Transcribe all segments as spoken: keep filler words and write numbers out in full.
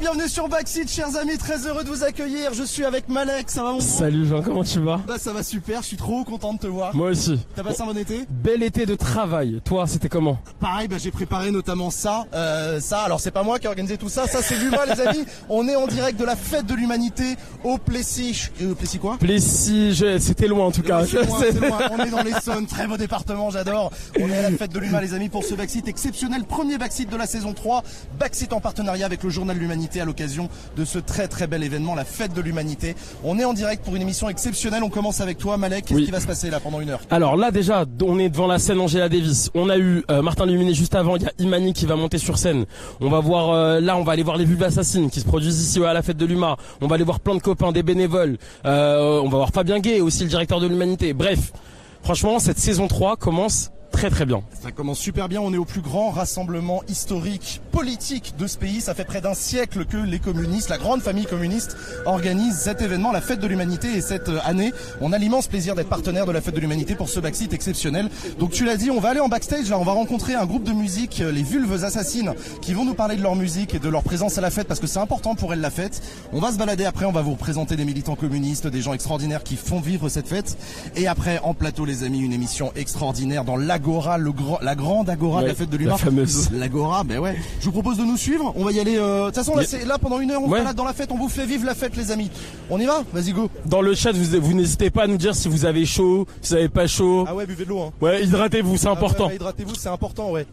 bienvenue sur Backseat, chers amis, très heureux de vous accueillir. Je suis avec Malek, ça va mon Salut Jean, comment tu vas? Bah ça va super, je suis trop content de te voir. Moi aussi. T'as passé un bon été? Bel été de travail, toi c'était comment? Pareil, bah j'ai préparé notamment ça, euh, ça, alors c'est pas moi qui ai organisé tout ça, ça c'est l'Uma les amis. On est en direct de la fête de l'humanité au Plessis, euh, Plessis quoi? Plessis, je... c'était loin en tout cas. C'est loin, c'est loin. On est dans l'Essonne, très beau département, j'adore. On est à la fête de l'Uma les amis pour ce Backseat exceptionnel, premier Backseat de la saison trois. Backseat en partenariat avec le journal de l'Humanité à l'occasion de ce très très bel événement, la fête de l'Humanité. On est en direct pour une émission exceptionnelle, on commence avec toi Malek, qu'est-ce oui. qui va se passer là pendant une heure? Alors là déjà, on est devant la scène Angela Davis, on a eu euh, Martin Luminé juste avant, il y a Imani qui va monter sur scène. On va voir, euh, là on va aller voir les Vulves Assassines qui se produisent ici ouais, à la fête de l'Uma. On va aller voir plein de copains, des bénévoles, euh, on va voir Fabien Gay, aussi le directeur de l'Humanité. Bref, franchement cette saison trois commence très très bien. Ça commence super bien, on est au plus grand rassemblement historique, politique de ce pays. Ça fait près d'un siècle que les communistes, la grande famille communiste, organisent cet événement, la fête de l'humanité. Et cette année, on a l'immense plaisir d'être partenaire de la fête de l'humanité pour ce Backseat exceptionnel. Donc tu l'as dit, on va aller en backstage, là on va rencontrer un groupe de musique, les Vulves Assassines, qui vont nous parler de leur musique et de leur présence à la fête parce que c'est important pour elles la fête. On va se balader après, on va vous représenter des militants communistes, des gens extraordinaires qui font vivre cette fête. Et après, en plateau les amis, une émission extraordinaire dans l'Agora, le grand, la grande Agora ouais, de la fête de l'Uma. La fameuse. L'Agora, ben ouais. Je vous propose de nous suivre. On va y aller. Euh... De toute façon, là, c'est là pendant une heure, on ouais. se balade dans la fête. On vous fait vivre la fête, les amis. On y va? Vas-y, go. Dans le chat, vous, vous n'hésitez pas à nous dire si vous avez chaud, si vous avez pas chaud. Ah ouais, buvez de l'eau. Hein. Ouais, hydratez-vous, c'est important. Ah ouais, ouais, hydratez-vous, c'est important, ouais.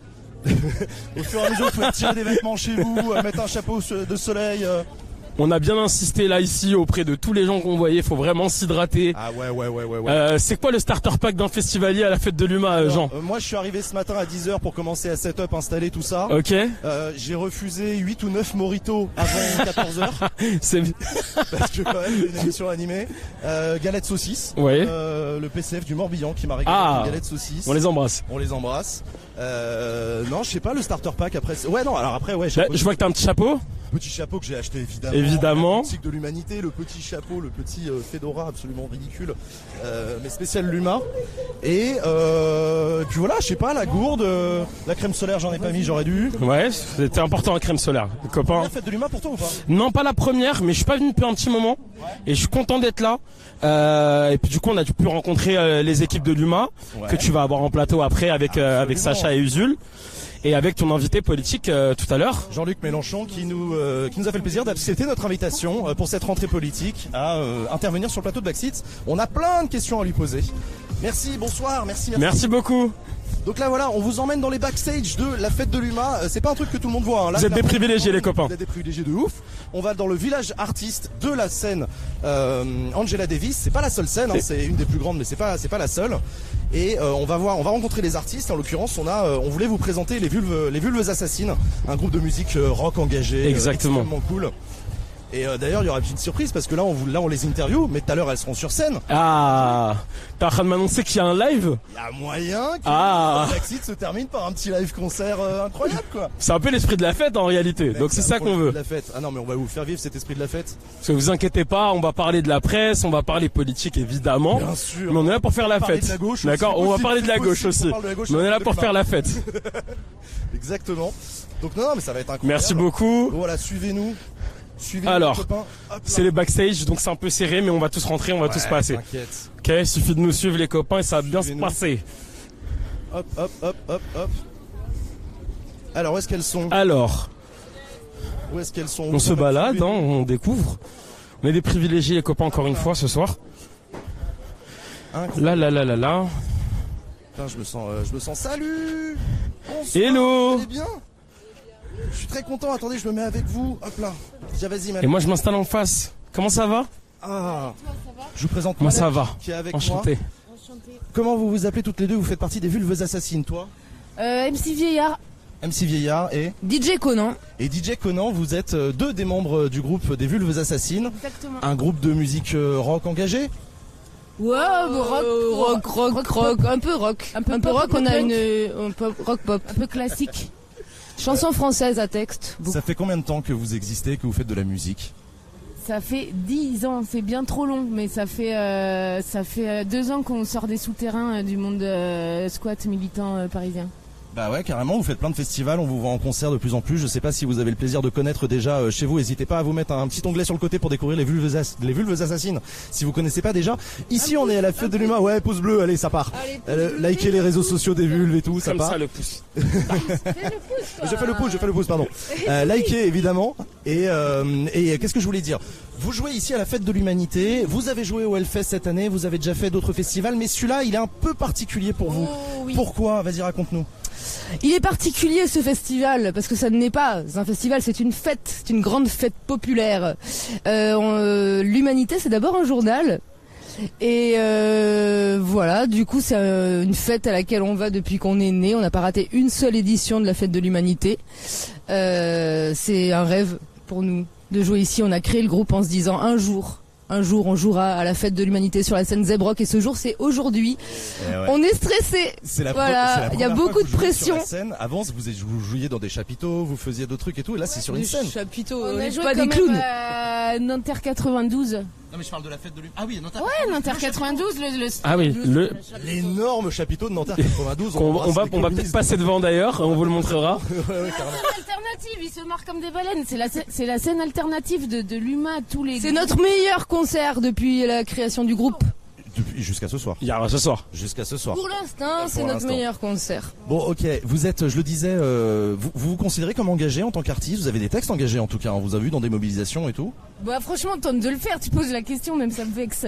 Au fur et à mesure, vous pouvez tirer des vêtements chez vous, mettre un chapeau de soleil. Euh... On a bien insisté là ici auprès de tous les gens qu'on voyait, faut vraiment s'hydrater. Ah ouais ouais ouais ouais. ouais. Euh, c'est quoi le starter pack d'un festivalier à la fête de l'Uma, Alors, Jean euh, Moi je suis arrivé ce matin à dix heures pour commencer à setup, installer tout ça. Ok. Euh, j'ai refusé huit ou neuf mojitos avant quatorze heures. C'est parce que quand même c'est une émission animée. Euh, galette saucisse. Ouais. Euh, le P C F du Morbihan qui m'a régalé ah, avec une galette saucisse. On les embrasse. On les embrasse. Euh, non, je sais pas le starter pack après. Ouais non, alors après ouais. Bah, je vois que t'as un petit chapeau. Petit chapeau que j'ai acheté évidemment. Évidemment. Le boutique de l'humanité, le petit chapeau, le petit euh, fedora absolument ridicule, euh, mais spécial l'Uma. Et euh, puis voilà, je sais pas, la gourde, euh, la crème solaire, j'en ai pas mis, j'aurais dû. Ouais, c'était important la crème solaire, les copains. La fête de l'Uma pour toi ou pas? Non, pas la première, mais je suis pas venu depuis un petit moment ouais. et je suis content d'être là. Euh, et puis du coup, on a pu rencontrer euh, les équipes de l'Uma ouais. que tu vas avoir en plateau après avec euh, avec Sacha et Usul. Et avec ton invité politique euh, tout à l'heure, Jean-Luc Mélenchon, qui nous euh, qui nous a fait le plaisir d'accepter notre invitation euh, pour cette rentrée politique à euh, intervenir sur le plateau de Backseat. On a plein de questions à lui poser. Merci, bonsoir, merci, merci. Merci beaucoup. Donc là voilà, on vous emmène dans les backstage de la fête de l'Uma. C'est pas un truc que tout le monde voit. Hein. Là, vous êtes des privilégiés les copains. Vous êtes des privilégiés de ouf. On va dans le village artiste de la scène euh, Angela Davis. C'est pas la seule scène, hein. c'est une des plus grandes, mais c'est pas c'est pas la seule. Et euh, on va voir, on va rencontrer les artistes. En l'occurrence, on a, euh, on voulait vous présenter les Vulves, les Vulves Assassines, un groupe de musique euh, rock engagé, exactement, euh, extrêmement cool. Et euh, d'ailleurs, il y aura une petite surprise parce que là, on vous, là, on les interview, mais tout à l'heure, elles seront sur scène. Ah, t'es en train de m'annoncer qu'il y a un live? Il y a moyen que ah. le Backseat se termine par un petit live concert euh, incroyable, quoi. C'est un peu l'esprit de la fête en réalité. Mec, donc c'est ça qu'on veut. De la fête. Ah non, mais on va vous faire vivre cet esprit de la fête. Parce que vous inquiétez pas, on va parler de la presse, on va parler politique évidemment. Bien sûr. Mais on est là pour faire la fête. D'accord, on va parler de la gauche aussi. Mais on est là pour faire la fête. Exactement. Donc non, non, mais ça va être incroyable. Merci beaucoup. Voilà, suivez-nous. Suivez Alors, c'est les backstage, donc c'est un peu serré, mais on va tous rentrer, on va ouais, tous passer. T'inquiète. Ok, il suffit de nous suivre les copains et ça va bien se passer. Hop, hop, hop, hop, hop. Alors, où est-ce qu'elles sont? Alors, où est-ce qu'elles sont? On, on se balade, hein, on découvre. On est des privilégiés les copains encore une fois ce soir. Incroyable. Là, là, là, là, là. Putain, je me sens, euh, je me sens. Salut. Bonsoir. Hello. Vous allez bien? Je suis très content, attendez, je me mets avec vous. Hop là. Déjà, vas-y, Et moi, je m'installe en face. Comment ça va? Ah. Je vous présente moi, ça va. Qui est avec Enchanté. Moi. Enchanté. Comment vous vous appelez toutes les deux? Vous faites partie des Vulves Assassines, toi? euh, M C Vieillard. M C Vieillard et D J Conan. Et D J Conan, vous êtes deux des membres du groupe des Vulves Assassines. Exactement. Un groupe de musique rock engagé. Ouais, euh, rock, rock, rock, rock, rock, un peu rock. Un peu, un peu rock, on a une, un peu rock pop. Un peu classique. Chanson française à texte. Beaucoup. Ça fait combien de temps que vous existez, que vous faites de la musique? Ça fait dix ans, c'est bien trop long, mais ça fait euh, ça fait deux ans qu'on sort des souterrains euh, du monde euh, squat militant euh, parisien. Bah ouais, carrément, vous faites plein de festivals, on vous voit en concert de plus en plus. Je sais pas si vous avez le plaisir de connaître déjà euh, chez vous, n'hésitez pas à vous mettre un, un petit onglet sur le côté pour découvrir les vulves, as- les vulves assassines, si vous connaissez pas déjà. Ici un on pouce, est à la fête de l'humain, ouais, pouce bleu, allez ça part. Allez, euh, likez les réseaux sociaux des vulves et tout, ça Comme part. ça le pouce. Fais le pouce, quoi. Je fais le pouce, je fais le pouce, pardon. Euh, likez évidemment. Et, euh, et qu'est-ce que je voulais dire? Vous jouez ici à la fête de l'humanité, vous avez joué au Hellfest cette année, vous avez déjà fait d'autres festivals, mais celui-là il est un peu particulier pour vous. Oh, oui. Pourquoi? Vas-y, raconte-nous. Il est particulier ce festival parce que ça n'est pas un festival, c'est une fête, c'est une grande fête populaire. Euh, on, euh, l'humanité, c'est d'abord un journal. Et euh, voilà, du coup c'est euh, une fête à laquelle on va depuis qu'on est né. On n'a pas raté une seule édition de la fête de l'humanité. Euh, c'est un rêve pour nous de jouer ici. On a créé le groupe en se disant un jour, un jour on jouera à la fête de l'humanité sur la scène Zebrock, et ce jour c'est aujourd'hui. Ouais. On est stressé. C'est la voilà, il y a beaucoup de pression. Sur la scène. Avant vous, vous jouiez dans des chapiteaux, vous faisiez d'autres trucs et tout, et là c'est sur une scène. Chapiteaux, on, on a joué pas quand des clowns. Même à Nanterre quatre-vingt-douze. Non mais je parle de la fête de l'humanité. Ah oui, Nanterre. Ouais, Nanterre quatre-vingt-douze, le, le, ah oui, le, le l'énorme chapiteau de Nanterre quatre-vingt-douze. on, on va, on va peut-être passer devant d'ailleurs, on vous le montrera. ouais, ouais, alternative, ils se marrent comme des baleines. C'est la, c'est la scène alternative de, de l'U M A, tous les. C'est notre meilleur concert depuis la création du groupe. Depuis, jusqu'à ce soir. Il y aura ce soir. Jusqu'à ce soir. Pour l'instant, c'est notre meilleur concert. Bon, ok. Vous êtes, je le disais, euh, vous, vous vous considérez comme engagé en tant qu'artiste. Vous avez des textes engagés en tout cas. On vous a vu dans des mobilisations et tout. Bah franchement, tente de le faire. Tu poses la question, même ça me vexe.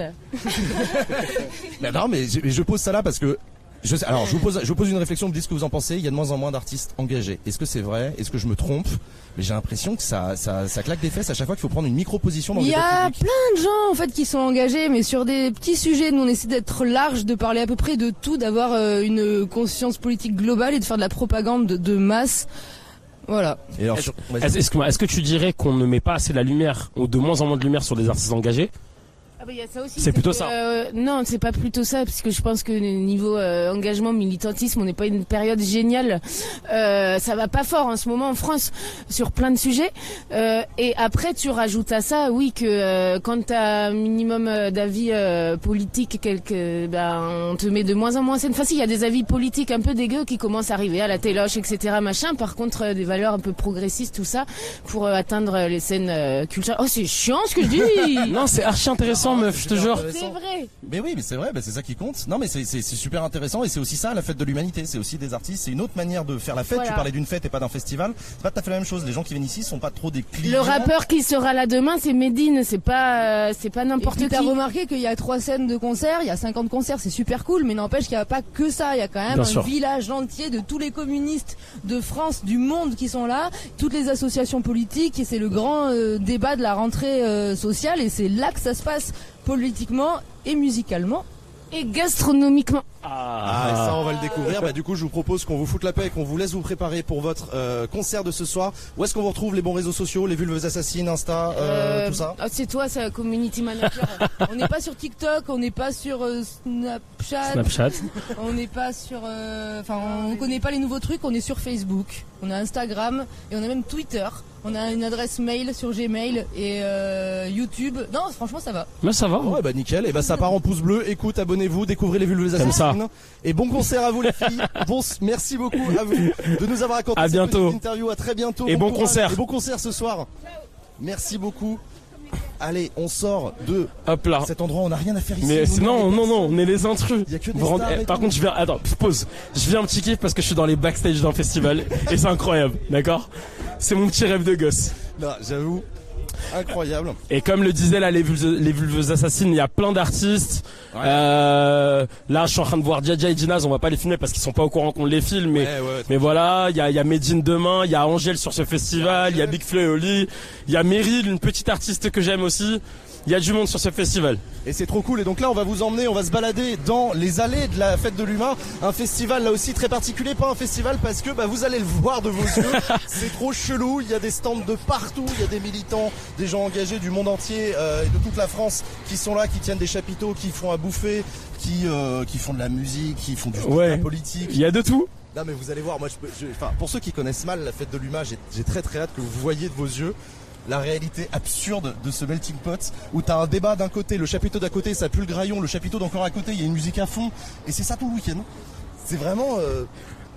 Mais non, mais je, je pose ça là parce que. Je sais, alors, je vous pose, je vous pose une réflexion. Vous me dites ce que vous en pensez. Il y a de moins en moins d'artistes engagés. Est-ce que c'est vrai? Est-ce que je me trompe? Mais j'ai l'impression que ça, ça, ça claque des fesses à chaque fois qu'il faut prendre une micro-position dans le débat public. Il y a plein de gens en fait qui sont engagés, mais sur des petits sujets. Nous, on essaie d'être large, de parler à peu près de tout, d'avoir euh, une conscience politique globale et de faire de la propagande de, de masse. Voilà. Et alors, est-ce, est-ce, que, est-ce que tu dirais qu'on ne met pas assez la lumière, ou de moins en moins de lumière sur les artistes engagés? Ah bah y a ça aussi, c'est, c'est plutôt que, ça. Euh, non, c'est pas plutôt ça, parce que je pense que niveau euh, engagement, militantisme, on n'est pas une période géniale. Euh, ça va pas fort en ce moment en France sur plein de sujets. Euh, et après, tu rajoutes à ça, oui, que euh, quand t'as un minimum d'avis euh, politiques, quelque, ben, on te met de moins en moins en scène. Enfin, si, il y a des avis politiques un peu dégueux qui commencent à arriver à la téloche, et cetera. Machin. Par contre, euh, des valeurs un peu progressistes, tout ça, pour euh, atteindre les scènes euh, culturelles. Oh, c'est chiant ce que je dis. Non, c'est archi intéressant. Meuf, je te jure. C'est vrai. Mais oui, mais c'est vrai, bah c'est ça qui compte. Non, mais c'est, c'est, c'est super intéressant, et c'est aussi ça la fête de l'humanité. C'est aussi des artistes, c'est une autre manière de faire la fête. Voilà. Tu parlais d'une fête et pas d'un festival. C'est pas tout à fait la même chose. Les gens qui viennent ici sont pas trop des clients. Le rappeur qui sera là demain, c'est Medine. C'est pas, euh, c'est pas n'importe qui. T'as remarqué qu'il y a trois scènes de concert, il y a cinquante concerts, c'est super cool, mais n'empêche qu'il n'y a pas que ça. Il y a quand même Bien un sûr. village entier de tous les communistes de France, du monde qui sont là, toutes les associations politiques, et c'est le grand euh, débat de la rentrée euh, sociale, et c'est là que ça se passe. Politiquement et musicalement et gastronomiquement. Ah, et ça on va le découvrir. Bah du coup je vous propose qu'on vous foute la paix et qu'on vous laisse vous préparer pour votre euh, concert de ce soir. Où est-ce qu'on vous retrouve? Les bons réseaux sociaux, les vulves assassines, Insta, euh, euh, tout ça? Ah, c'est toi, c'est community manager. On n'est pas sur TikTok, on n'est pas sur euh, Snapchat. Snapchat. On n'est pas sur, enfin euh, on connaît pas les nouveaux trucs. On est sur Facebook, on a Instagram et on a même Twitter. On a une adresse mail sur Gmail et euh, YouTube. Non, franchement, ça va. Mais ça va. Ouais, bah nickel. Et bah ça part en pouce bleu. Écoute, abonnez-vous, découvrez les vulves assassines. Et bon concert à vous les filles. Bon, merci beaucoup à vous de nous avoir raconté à cette bientôt. petite interview. À très bientôt. Et bon, bon concert. Et bon concert ce soir. Merci beaucoup. Allez, on sort de Hop là. cet endroit, on n'a rien à faire ici. Mais non, non, non, on est les intrus. Il y a que des Rend... stars eh, par tout. contre, je viens, attends, pause. Je viens un petit kiff parce que je suis dans les backstage d'un festival et c'est incroyable, d'accord? C'est mon petit rêve de gosse. Là, j'avoue. Incroyable. Et comme le disait là les vulves, les vulves assassines, il y a plein d'artistes. Ouais. Euh, là, je suis en train de voir Dja Dja et Dinaz. On va pas les filmer parce qu'ils sont pas au courant qu'on les filme. Mais, ouais, ouais, mais voilà, il y a, il y a Medine demain, il y a Angèle sur ce festival, il y a Big Flo et Oli, il y a Meryl, une petite artiste que j'aime aussi. Il y a du monde sur ce festival. Et c'est trop cool. Et donc là, on va vous emmener, on va se balader dans les allées de la fête de l'humain. Un festival là aussi très particulier. Pas un festival parce que bah, vous allez le voir de vos yeux. C'est trop chelou. Il y a des stands de partout. Il y a des militants, des gens engagés du monde entier euh, et de toute la France qui sont là, qui tiennent des chapiteaux, qui font à bouffer, qui, euh, qui font de la musique, qui font du ouais. politique. Il y a de tout. Non mais vous allez voir. Moi, je, je, enfin, pour ceux qui connaissent mal la fête de l'humain, j'ai, j'ai très très hâte que vous voyez de vos yeux la réalité absurde de ce melting pot où t'as un débat d'un côté, le chapiteau d'à côté ça pue le graillon, le chapiteau d'encore à côté il y a une musique à fond et c'est ça tout le week-end. C'est vraiment euh,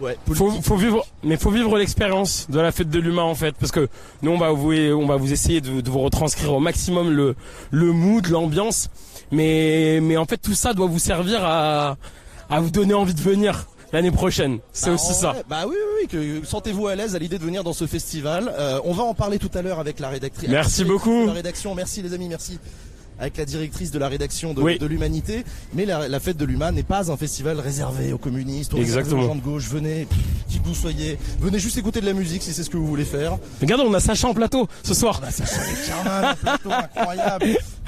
Ouais, faut, faut vivre, mais faut vivre l'expérience de la fête de l'humain en fait, parce que nous on va vous, on va vous essayer de, de vous retranscrire au maximum le, le mood, l'ambiance, mais, mais en fait tout ça doit vous servir à, à vous donner envie de venir l'année prochaine. C'est bah, aussi ça. Vrai, bah oui, oui, oui, que sentez-vous à l'aise à l'idée de venir dans ce festival. Euh, on va en parler tout à l'heure avec la rédactrice. Merci beaucoup. De la rédaction, merci les amis, merci. Avec la directrice de la rédaction de, oui. de l'Humanité. Mais la, la fête de l'Humain n'est pas un festival réservé aux communistes, aux, aux gens de gauche. Venez, qui que vous soyez, venez juste écouter de la musique si c'est ce que vous voulez faire. Regardez, on a Sacha en plateau ce soir. On a Sacha avec Carman en plateau, incroyable.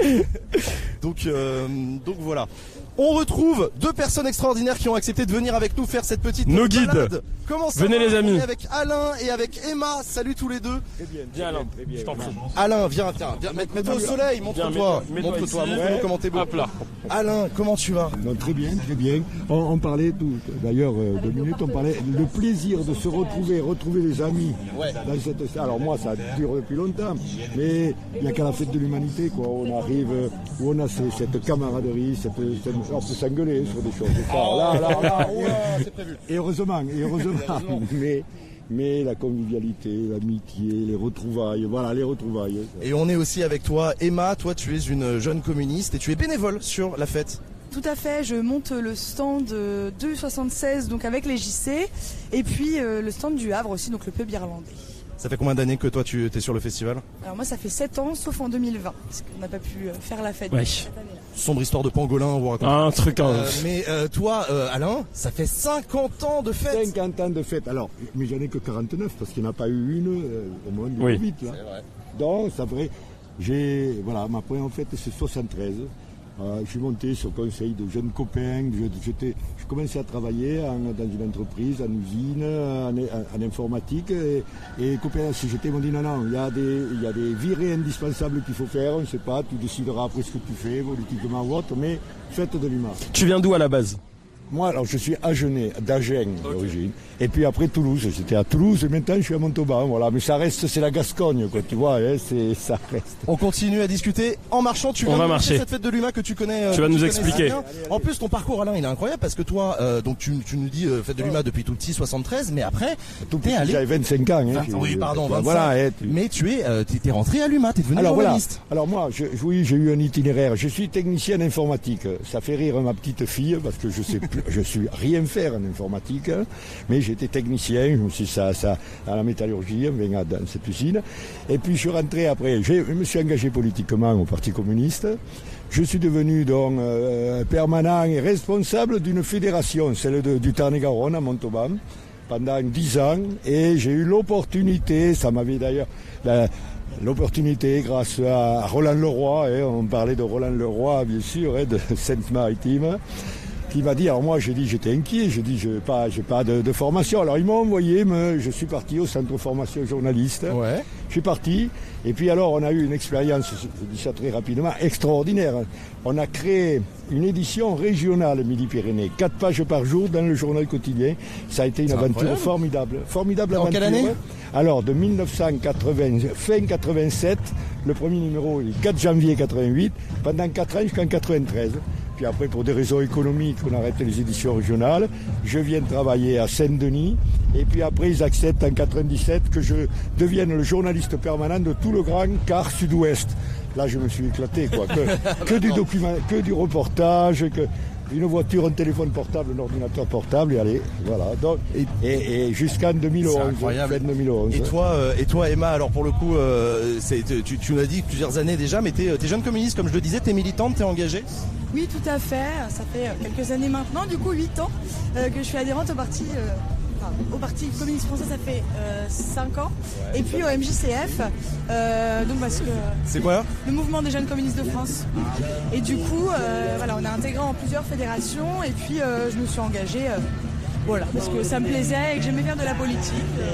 Donc, euh, donc voilà. On retrouve deux personnes extraordinaires qui ont accepté de venir avec nous faire cette petite Nos guides. balade. Comment ça Venez va? les amis. On est avec Alain et avec Emma. Salut tous les deux. Très bien, viens Alain, je t'en prie. Alain, viens, viens, viens mets-toi au soleil, montre-toi, montre-toi, montre-nous comment t'es beau. Hop là. Alain, comment tu vas? Non, très bien, très bien. On, on parlait tout, d'ailleurs, euh, deux minutes, on parlait le plaisir de se retrouver, retrouver les amis. Ouais. Dans cette, alors moi, ça dure depuis longtemps, mais il n'y a qu'à la fête de l'humanité, quoi. On arrive, où on a ces, cette camaraderie, cette, cette, on peut s'engueuler sur des choses. Oh, là, là, là, ouais, c'est prévu. Et heureusement, et heureusement. mais, mais la convivialité, l'amitié, les retrouvailles, voilà, les retrouvailles. Et on est aussi avec toi, Emma. Toi, tu es une jeune communiste et tu es bénévole sur la fête. Tout à fait, je monte le stand deux soixante-seize donc avec les J C et puis euh, le stand du Havre aussi, donc le pub irlandais. Ça fait combien d'années que toi tu es sur le festival? Alors moi ça fait sept ans, sauf en deux mille vingt, parce qu'on n'a pas pu faire la fête ouais. cette année-là. Sombre histoire de pangolin, on vous raconte. Un truc hein. euh, Mais euh, toi, euh, Alain, ça fait cinquante ans de fête. cinquante ans de fête. Alors, mais j'en ai que quarante-neuf parce qu'il n'y en a pas eu une euh, au moins du oui. Covid. Là. Donc, ça ferait. J'ai, voilà, ma première fête c'est soixante-treize. Euh, je suis monté sur conseil de jeunes copains. Je, j'étais, je commençais à travailler en, dans une entreprise, en usine, en, en, en informatique. Et, et les copains, si j'étais, m'ont dit non, non, il y a des, il y a des virées indispensables qu'il faut faire. On ne sait pas, tu décideras après ce que tu fais, politiquement ou autre, mais fête de l'humain. Tu viens d'où à la base? Moi, alors je suis agenais, d'Agen d'origine. Et puis après Toulouse, j'étais à Toulouse et maintenant je suis à Montauban, voilà. Mais ça reste, c'est la Gascogne, quoi, tu vois, hein, c'est, ça reste. On continue à discuter en marchant. Tu viens On va de marcher. Cette fête de l'humain que tu connais. Tu vas nous connais expliquer. bien. En plus, ton parcours, Alain, il est incroyable parce que toi, euh, donc tu, tu nous dis euh, fête de l'humain depuis tout petit, soixante-treize, mais après, tout t'es allé. J'avais vingt-cinq ans. Hein, vingt, oui, pardon, vingt-cinq. Voilà, hein, tu... Mais tu es, euh, t'es rentré à l'U M A, t'es devenu alors, journaliste. Voilà. Alors moi, je, oui, j'ai eu un itinéraire. Je suis technicien en informatique. Ça fait rire ma petite fille parce que je sais plus, je suis rien faire en informatique, mais j'étais technicien. Je me suis ça, ça à la métallurgie, dans cette usine. Et puis je suis rentré après. Je me suis engagé politiquement au Parti communiste. Je suis devenu donc euh, permanent et responsable d'une fédération, celle de, du Tarn-et-Garonne à Montauban, pendant dix ans. Et j'ai eu l'opportunité, ça m'avait d'ailleurs la, l'opportunité grâce à Roland Leroy, hein, on parlait de Roland Leroy bien sûr, hein, de Seine-Maritime. Il m'a dit, alors moi j'ai dit j'étais inquiet, j'ai dit j'ai pas j'ai pas de, de formation. Alors ils m'ont envoyé, me, je suis parti au centre de formation journaliste. Ouais. Je suis parti et puis alors on a eu une expérience, je dis ça très rapidement, extraordinaire. On a créé une édition régionale Midi-Pyrénées, quatre pages par jour dans le journal quotidien. Ça a été une C'est aventure incroyable. formidable, formidable En aventure. quelle année? Alors de mille neuf cent quatre-vingts, fin quatre-vingt-sept, le premier numéro est le quatre janvier quatre-vingt-huit, pendant quatre ans jusqu'en quatre-vingt-treize. Puis après, pour des raisons économiques, on arrête les éditions régionales. Je viens travailler à Saint-Denis. Et puis après, ils acceptent en quatre-vingt-dix-sept que je devienne le journaliste permanent de tout le grand quart sud-ouest. Là, je me suis éclaté, quoi. Que, que du document, que du reportage, que une voiture, un téléphone portable, un ordinateur portable, et allez, voilà. Donc, et, et, et jusqu'en deux mille onze. C'est incroyable. deux mille onze. Et toi, euh, et toi, Emma, alors pour le coup, euh, c'est, tu, tu nous as dit plusieurs années déjà, mais t'es, t'es jeune communiste, comme je le disais, t'es militante, t'es engagée. Oui, tout à fait, ça fait quelques années maintenant, du coup huit ans euh, que je suis adhérente au parti, euh, enfin, au parti communiste français, ça fait euh, cinq ans, ouais, et puis au M J C F, euh, donc parce que c'est quoi le mouvement des jeunes communistes de France. Et du coup, euh, voilà, on est intégré en plusieurs fédérations, et puis euh, je me suis engagée, euh, voilà, parce que ça me plaisait et que j'aimais faire de la politique.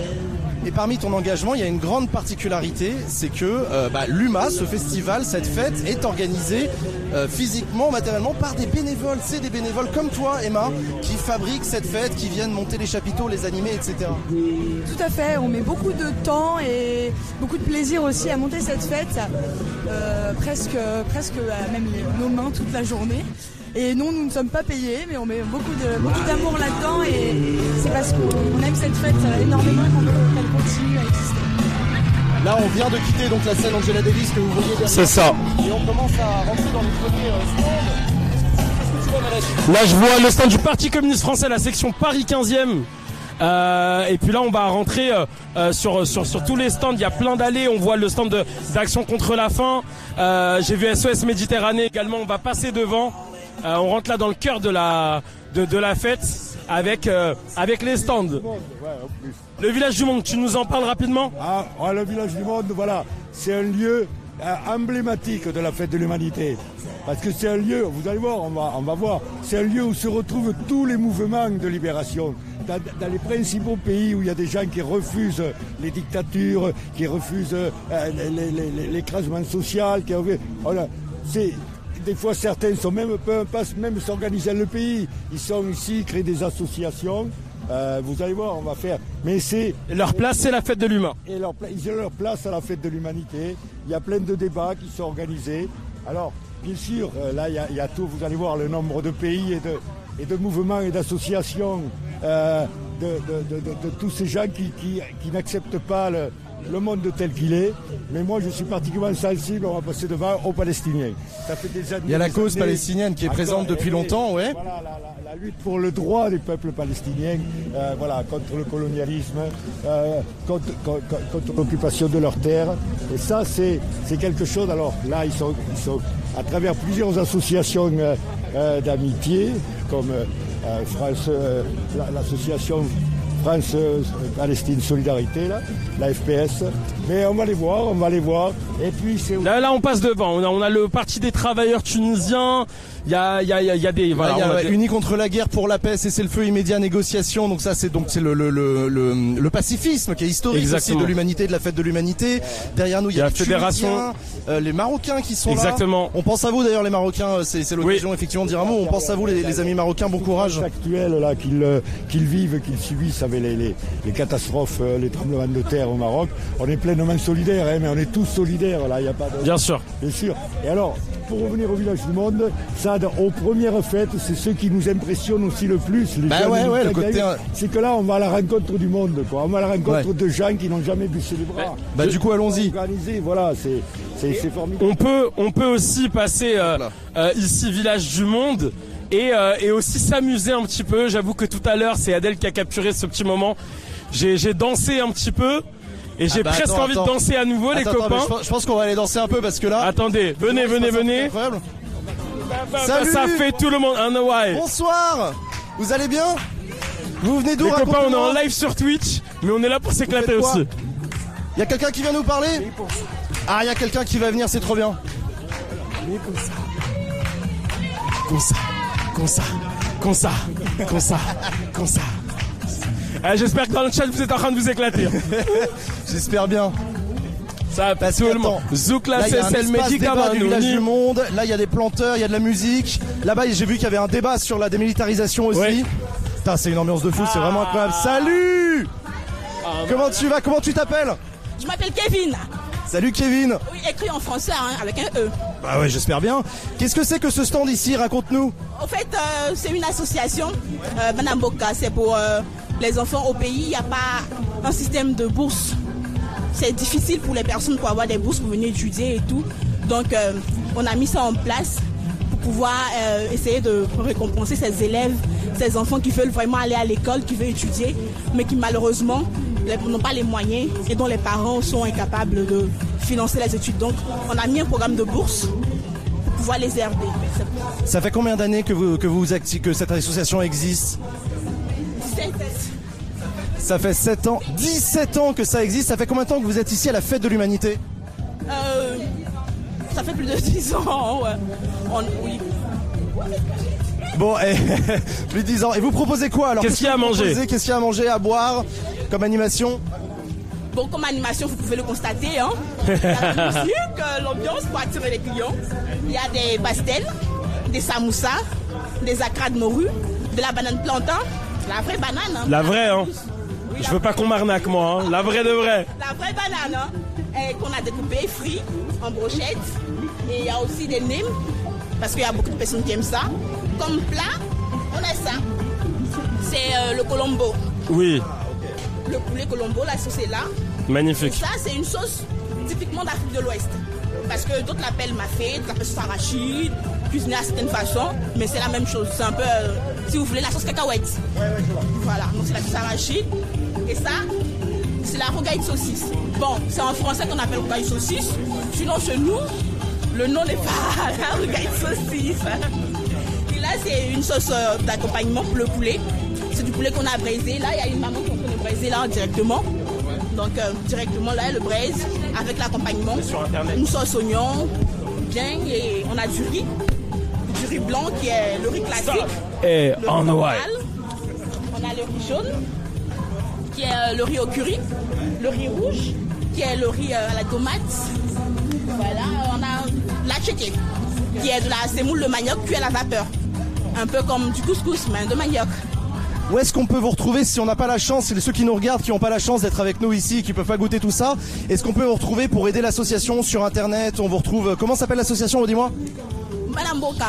Et parmi ton engagement, il y a une grande particularité, c'est que euh, bah, l'U M A, ce festival, cette fête, est organisée euh, physiquement, matériellement, par des bénévoles. C'est des bénévoles comme toi, Emma, qui fabriquent cette fête, qui viennent monter les chapiteaux, les animer, et cetera. Tout à fait, on met beaucoup de temps et beaucoup de plaisir aussi à monter cette fête, euh, presque, presque à même les, nos mains toute la journée. Et non, nous ne sommes pas payés, mais on met beaucoup de beaucoup d'amour là-dedans et c'est parce qu'on aime cette fête énormément qu'on veut qu'elle continue à exister. Là, on vient de quitter donc la scène Angela Davis que vous voyez derrière. C'est ça. Et on commence à rentrer dans les premiers stands. Qu'est-ce que tu vois, Malek ? Là, je vois le stand du Parti communiste français, la section Paris quinzième. Euh, et puis là, on va rentrer euh, euh, sur, sur, sur tous les stands. Il y a plein d'allées. On voit le stand de, d'Action contre la faim. Euh, j'ai vu S O S Méditerranée également. On va passer devant. Euh, on rentre là dans le cœur de la, de, de la fête avec, euh, avec les stands. Le village du monde, tu nous en parles rapidement ? Ah, ouais, le village du monde, voilà, c'est un lieu euh, emblématique de la fête de l'humanité. Parce que c'est un lieu, vous allez voir, on va, on va voir, c'est un lieu où se retrouvent tous les mouvements de libération. Dans, dans les principaux pays où il y a des gens qui refusent les dictatures, qui refusent euh, les, les, les, l'écrasement social, qui voilà, c'est... Des fois, certains sont même pas, pas même s'organiser le pays. Ils sont ici, créent des associations. Euh, vous allez voir, on va faire. Mais c'est et leur place, c'est la fête de l'humain. Et leur, ils ont leur place à la fête de l'humanité. Il y a plein de débats qui sont organisés. Alors, bien sûr, là, il y a, il y a tout. Vous allez voir le nombre de pays et de, et de mouvements et d'associations euh, de, de, de, de, de tous ces gens qui, qui, qui n'acceptent pas le. le monde tel qu'il est, mais moi je suis particulièrement sensible, on va passer devant aux Palestiniens. Ça fait des années. Il y a la cause années, palestinienne qui est présente depuis et, longtemps, ouais. Voilà, la, la, la lutte pour le droit des peuples palestiniens, euh, voilà, contre le colonialisme, euh, contre, contre, contre l'occupation de leurs terres. Et ça, c'est, c'est quelque chose. Alors là, ils sont, ils sont à travers plusieurs associations euh, euh, d'amitié, comme euh, France, euh, l'association France-Palestine Solidarité, là, la F P S. Mais on va les voir, on va les voir. Et puis c'est... Là, là, on passe devant. On a, on a le Parti des travailleurs tunisiens. Il y a, il y a, il y a des... Voilà, là, il y a, a Unis contre la guerre, pour la paix, cessez-le-feu immédiat, négociation. Donc ça, c'est donc c'est le, le, le, le, le pacifisme qui est historique. Exactement. Aussi de l'humanité, de la fête de l'humanité. Derrière nous, il y a, il y a la fédération, euh, les Marocains qui sont Exactement. Là. On pense à vous d'ailleurs, les Marocains. C'est, c'est l'occasion oui. effectivement de dire un mot. On pense à vous, les, les amis marocains. Bon courage. Actuel là qu'ils qu'ils vivent, qu'ils subissent avec les, les, les catastrophes, les tremblements de terre au Maroc. On est pleinement solidaires, hein, mais on est tous solidaires là. Il y a pas de... Bien sûr. Bien sûr. Et alors, pour revenir au village du monde, ça, aux premières fêtes, c'est ce qui nous impressionne aussi le plus. Les bah ouais, ouais, le côté... C'est que là, on va à la rencontre du monde, quoi. On va à la rencontre ouais. de gens qui n'ont jamais baissé les bras. Bah du coup, allons-y. Organisé, voilà, c'est, c'est, c'est formidable. On peut, on peut aussi passer euh, voilà. euh, ici, village du monde. Et, euh, et aussi s'amuser un petit peu. J'avoue que tout à l'heure, c'est Adèle qui a capturé ce petit moment. J'ai, j'ai dansé un petit peu. Et j'ai ah bah presque attends, envie attends. de danser à nouveau, attends, les copains. Attends, je, je pense qu'on va aller danser un peu parce que là... Attendez, venez, venez, venez. Salut. Ça fait tout le monde. I know why. Bonsoir. Vous allez bien? Vous venez d'où? Les copains, on est en live sur Twitch, mais on est là pour s'éclater aussi. Il y a quelqu'un qui vient nous parler? Ah, il y a quelqu'un qui va venir, c'est trop bien. Comme ça. Comme ça. Comme ça. Comme ça. Comme ça. Comme ça. Ah, j'espère que dans le chat vous êtes en train de vous éclater. J'espère bien. Ça passe tout le monde. Zouk la C S L médicament du village du monde. Là il y a des planteurs, il y a de la musique. Là-bas j'ai vu qu'il y avait un débat sur la démilitarisation aussi. Oui. Putain, c'est une ambiance de fou, ah. C'est vraiment incroyable. Salut. Ah, comment tu vas? Comment tu t'appelles? Je m'appelle Kevin. Salut Kevin. Oui, écrit en français hein, avec un E. Bah ouais, j'espère bien. Qu'est-ce que c'est que ce stand ici? Raconte-nous. En fait, euh, c'est une association, euh, Banamboka, c'est pour euh, les enfants au pays. Il n'y a pas un système de bourse. C'est difficile pour les personnes pour avoir des bourses pour venir étudier et tout. Donc, euh, on a mis ça en place pour pouvoir euh, essayer de récompenser ces élèves, ces enfants qui veulent vraiment aller à l'école, qui veulent étudier, mais qui malheureusement n'ont pas les moyens et dont les parents sont incapables de financer les études. Donc, on a mis un programme de bourse pour pouvoir les aider. Ça fait combien d'années que, vous, que, vous, que cette association existe? Sept. Ça fait sept ans, dix-sept ans que ça existe. Ça fait combien de temps que vous êtes ici à la Fête de l'Humanité? euh, Ça fait plus de dix ans, ouais. On, oui. Bon, et, plus de dix ans. Et vous proposez quoi alors? Qu'est-ce qu'il y a à manger? Qu'est-ce qu'il y a à manger, à boire, comme animation? Bon, comme animation, vous pouvez le constater, hein. Il y a la musique, l'ambiance pour attirer les clients. Il y a des pastels, des samoussas, des acras de morue, de la banane plantain, la vraie banane. Hein. La vraie, hein. Oui, je veux pas qu'on m'arnaque, moi, hein. La vraie de vraie. La vraie banane, hein. Et qu'on a découpée, frite, en brochette. Et il y a aussi des nems, parce qu'il y a beaucoup de personnes qui aiment ça. Comme plat, on a ça. C'est euh, le colombo. Oui. Le poulet colombo, la sauce est là. Magnifique. Et ça, c'est une sauce typiquement d'Afrique de l'Ouest. Parce que d'autres l'appellent mafé, d'autres l'appellent sauce arachide, cuisinée à certaines façons, mais c'est la même chose. C'est un peu, euh, si vous voulez, la sauce cacahuète. Ouais, ouais, je vois. Voilà, donc c'est la sauce arachide. Et ça, c'est la rogaille saucisse. Bon, c'est en français qu'on appelle rogaille saucisse. Sinon, chez nous, le nom n'est pas la rogaille saucisse. Et là, c'est une sauce euh, d'accompagnement pour le poulet. C'est du poulet qu'on a braisé. Là, il y a une maman qui est en train de braiser là directement. Donc, euh, directement là, le braise avec l'accompagnement. Une sauce oignon, bien, et on a du riz. Du riz blanc qui est le riz classique. Et le en riz Hawaï. On a le riz jaune, qui est le riz au curry. Le riz rouge, qui est le riz à la tomate. Voilà, on a la tchéké, qui est de la semoule de manioc cuit à la vapeur. Un peu comme du couscous, mais de manioc. Où est-ce qu'on peut vous retrouver si on n'a pas la chance, ceux qui nous regardent, qui n'ont pas la chance d'être avec nous ici, qui ne peuvent pas goûter tout ça, est-ce qu'on peut vous retrouver pour aider l'association sur internet? On vous retrouve, comment s'appelle l'association, dis-moi? Madame Boka.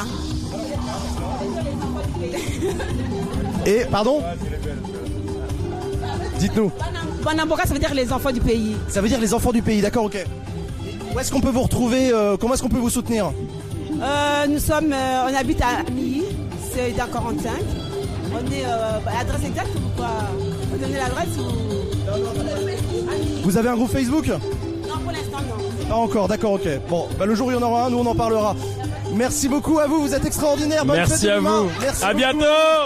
Et, pardon? Dites-nous. Banamboka, ça veut dire les enfants du pays. Ça veut dire les enfants du pays, d'accord, ok. Où est-ce qu'on peut vous retrouver, euh, comment est-ce qu'on peut vous soutenir? euh, Nous sommes, euh, on habite à Milly, c'est dans quarante-cinq. On est euh, l'adresse exacte ou quoi? Vous donnez l'adresse ou... Vous avez un groupe Facebook? Non, pour l'instant, non. Pas encore, d'accord, ok. Bon, bah, le jour où il y en aura un, nous on en parlera. Merci beaucoup à vous, vous êtes extraordinaires. Bonne Merci fête à vous. Merci à beaucoup. bientôt.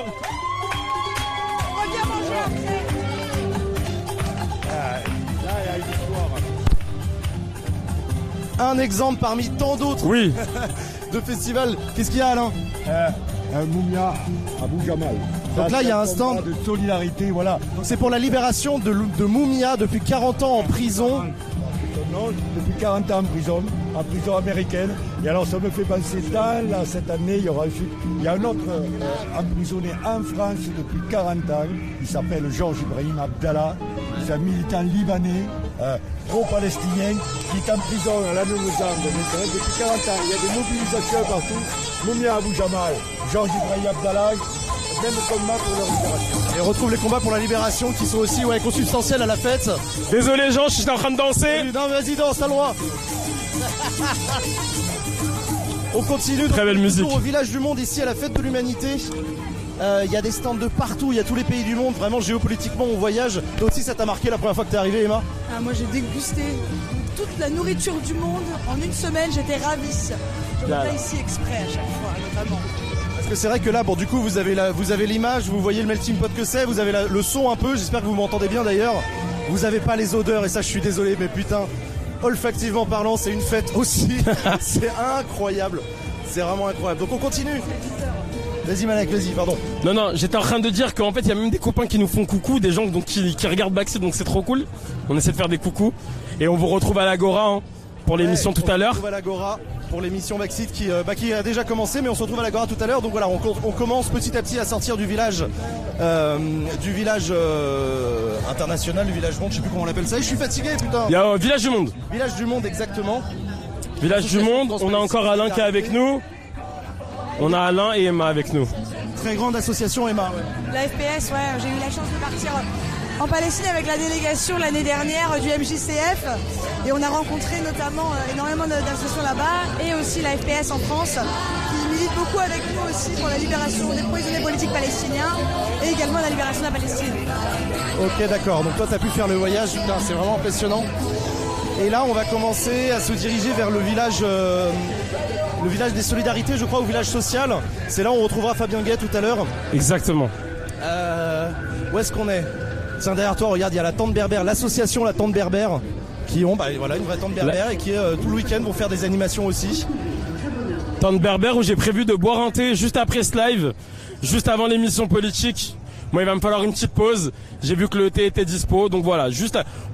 Un exemple parmi tant d'autres oui. de festivals. Qu'est-ce qu'il y a, Alain? euh, Un Moumia à Boujamal. Donc là, il y a un stand de solidarité, voilà. Donc c'est pour la libération de, de Moumia depuis quarante ans en prison. Non, depuis quarante ans en prison, en prison américaine. Et alors ça me fait penser, dans, là, cette année, il y aura ensuite, il y a un autre euh, emprisonné en France depuis quarante ans. Il s'appelle Georges Ibrahim Abdallah. C'est un militant libanais, euh, pro-palestinien, qui est en prison à la Nouvelle-Zélande depuis quarante ans. Il y a des mobilisations partout. Moumia Abou Jamal, Georges Ibrahim Abdallah. Même combat pour leur libération. Et on retrouve les combats pour la libération qui sont aussi ouais, consubstantiels à la fête. Désolé Jean, je suis en train de danser. Non, vas-y, danse, t'as le droit. On continue. Très belle musique. Au village du monde, ici à la fête de l'humanité. Il euh, y a des stands de partout, il y a tous les pays du monde. Vraiment, géopolitiquement, on voyage. Toi aussi, ça t'a marqué la première fois que t'es arrivé, Emma? Ah, moi, j'ai dégusté toute la nourriture du monde en une semaine. J'étais ravie. Je viens ici exprès à chaque fois, notamment. Parce que c'est vrai que là, bon, du coup, vous avez la, vous avez l'image, vous voyez le melting pot que c'est, vous avez la, le son un peu. J'espère que vous m'entendez bien d'ailleurs. Vous avez pas les odeurs et ça, je suis désolé, mais putain, olfactivement parlant, c'est une fête aussi. C'est incroyable. C'est vraiment incroyable. Donc on continue. Vas-y Malek, vas-y, pardon. Non, non, j'étais en train de dire qu'en fait, il y a même des copains qui nous font coucou, des gens donc, qui, qui regardent Backseat, donc c'est trop cool. On essaie de faire des coucous. Et on vous retrouve à l'Agora hein, pour l'émission ouais, tout à l'heure. On se retrouve à l'Agora pour l'émission Backseat qui, euh, bah, qui a déjà commencé, mais on se retrouve à l'Agora tout à l'heure. Donc voilà, on, on commence petit à petit à sortir du village, euh, du village euh, international, du village monde, je sais plus comment on l'appelle ça. Et je suis fatigué, putain. Il y a un village du monde. Village du monde, exactement. Village du monde, on a encore Alain qui est avec nous. On a Alain et Emma avec nous. Très grande association, Emma. Ouais. La F P S, ouais, j'ai eu la chance de partir en Palestine avec la délégation l'année dernière du M J C F. Et on a rencontré notamment euh, énormément d'associations là-bas et aussi la F P S en France qui milite beaucoup avec nous aussi pour la libération des prisonniers politiques palestiniens et également la libération de la Palestine. Ok, d'accord. Donc toi, tu as pu faire le voyage. Putain, c'est vraiment impressionnant. Et là, on va commencer à se diriger vers le village, euh, le village des solidarités, je crois, au village social. C'est là où on retrouvera Fabien Guet tout à l'heure. Exactement. Euh, où est-ce qu'on est? Tiens, derrière toi, regarde, il y a la tente berbère, l'association La Tente Berbère, qui ont bah, voilà, une vraie tente berbère et qui euh, tout le week-end vont faire des animations aussi. Tente berbère où j'ai prévu de boire un thé juste après ce live, juste avant l'émission politique. Moi, il va me falloir une petite pause. J'ai vu que le thé était dispo, donc voilà. Juste,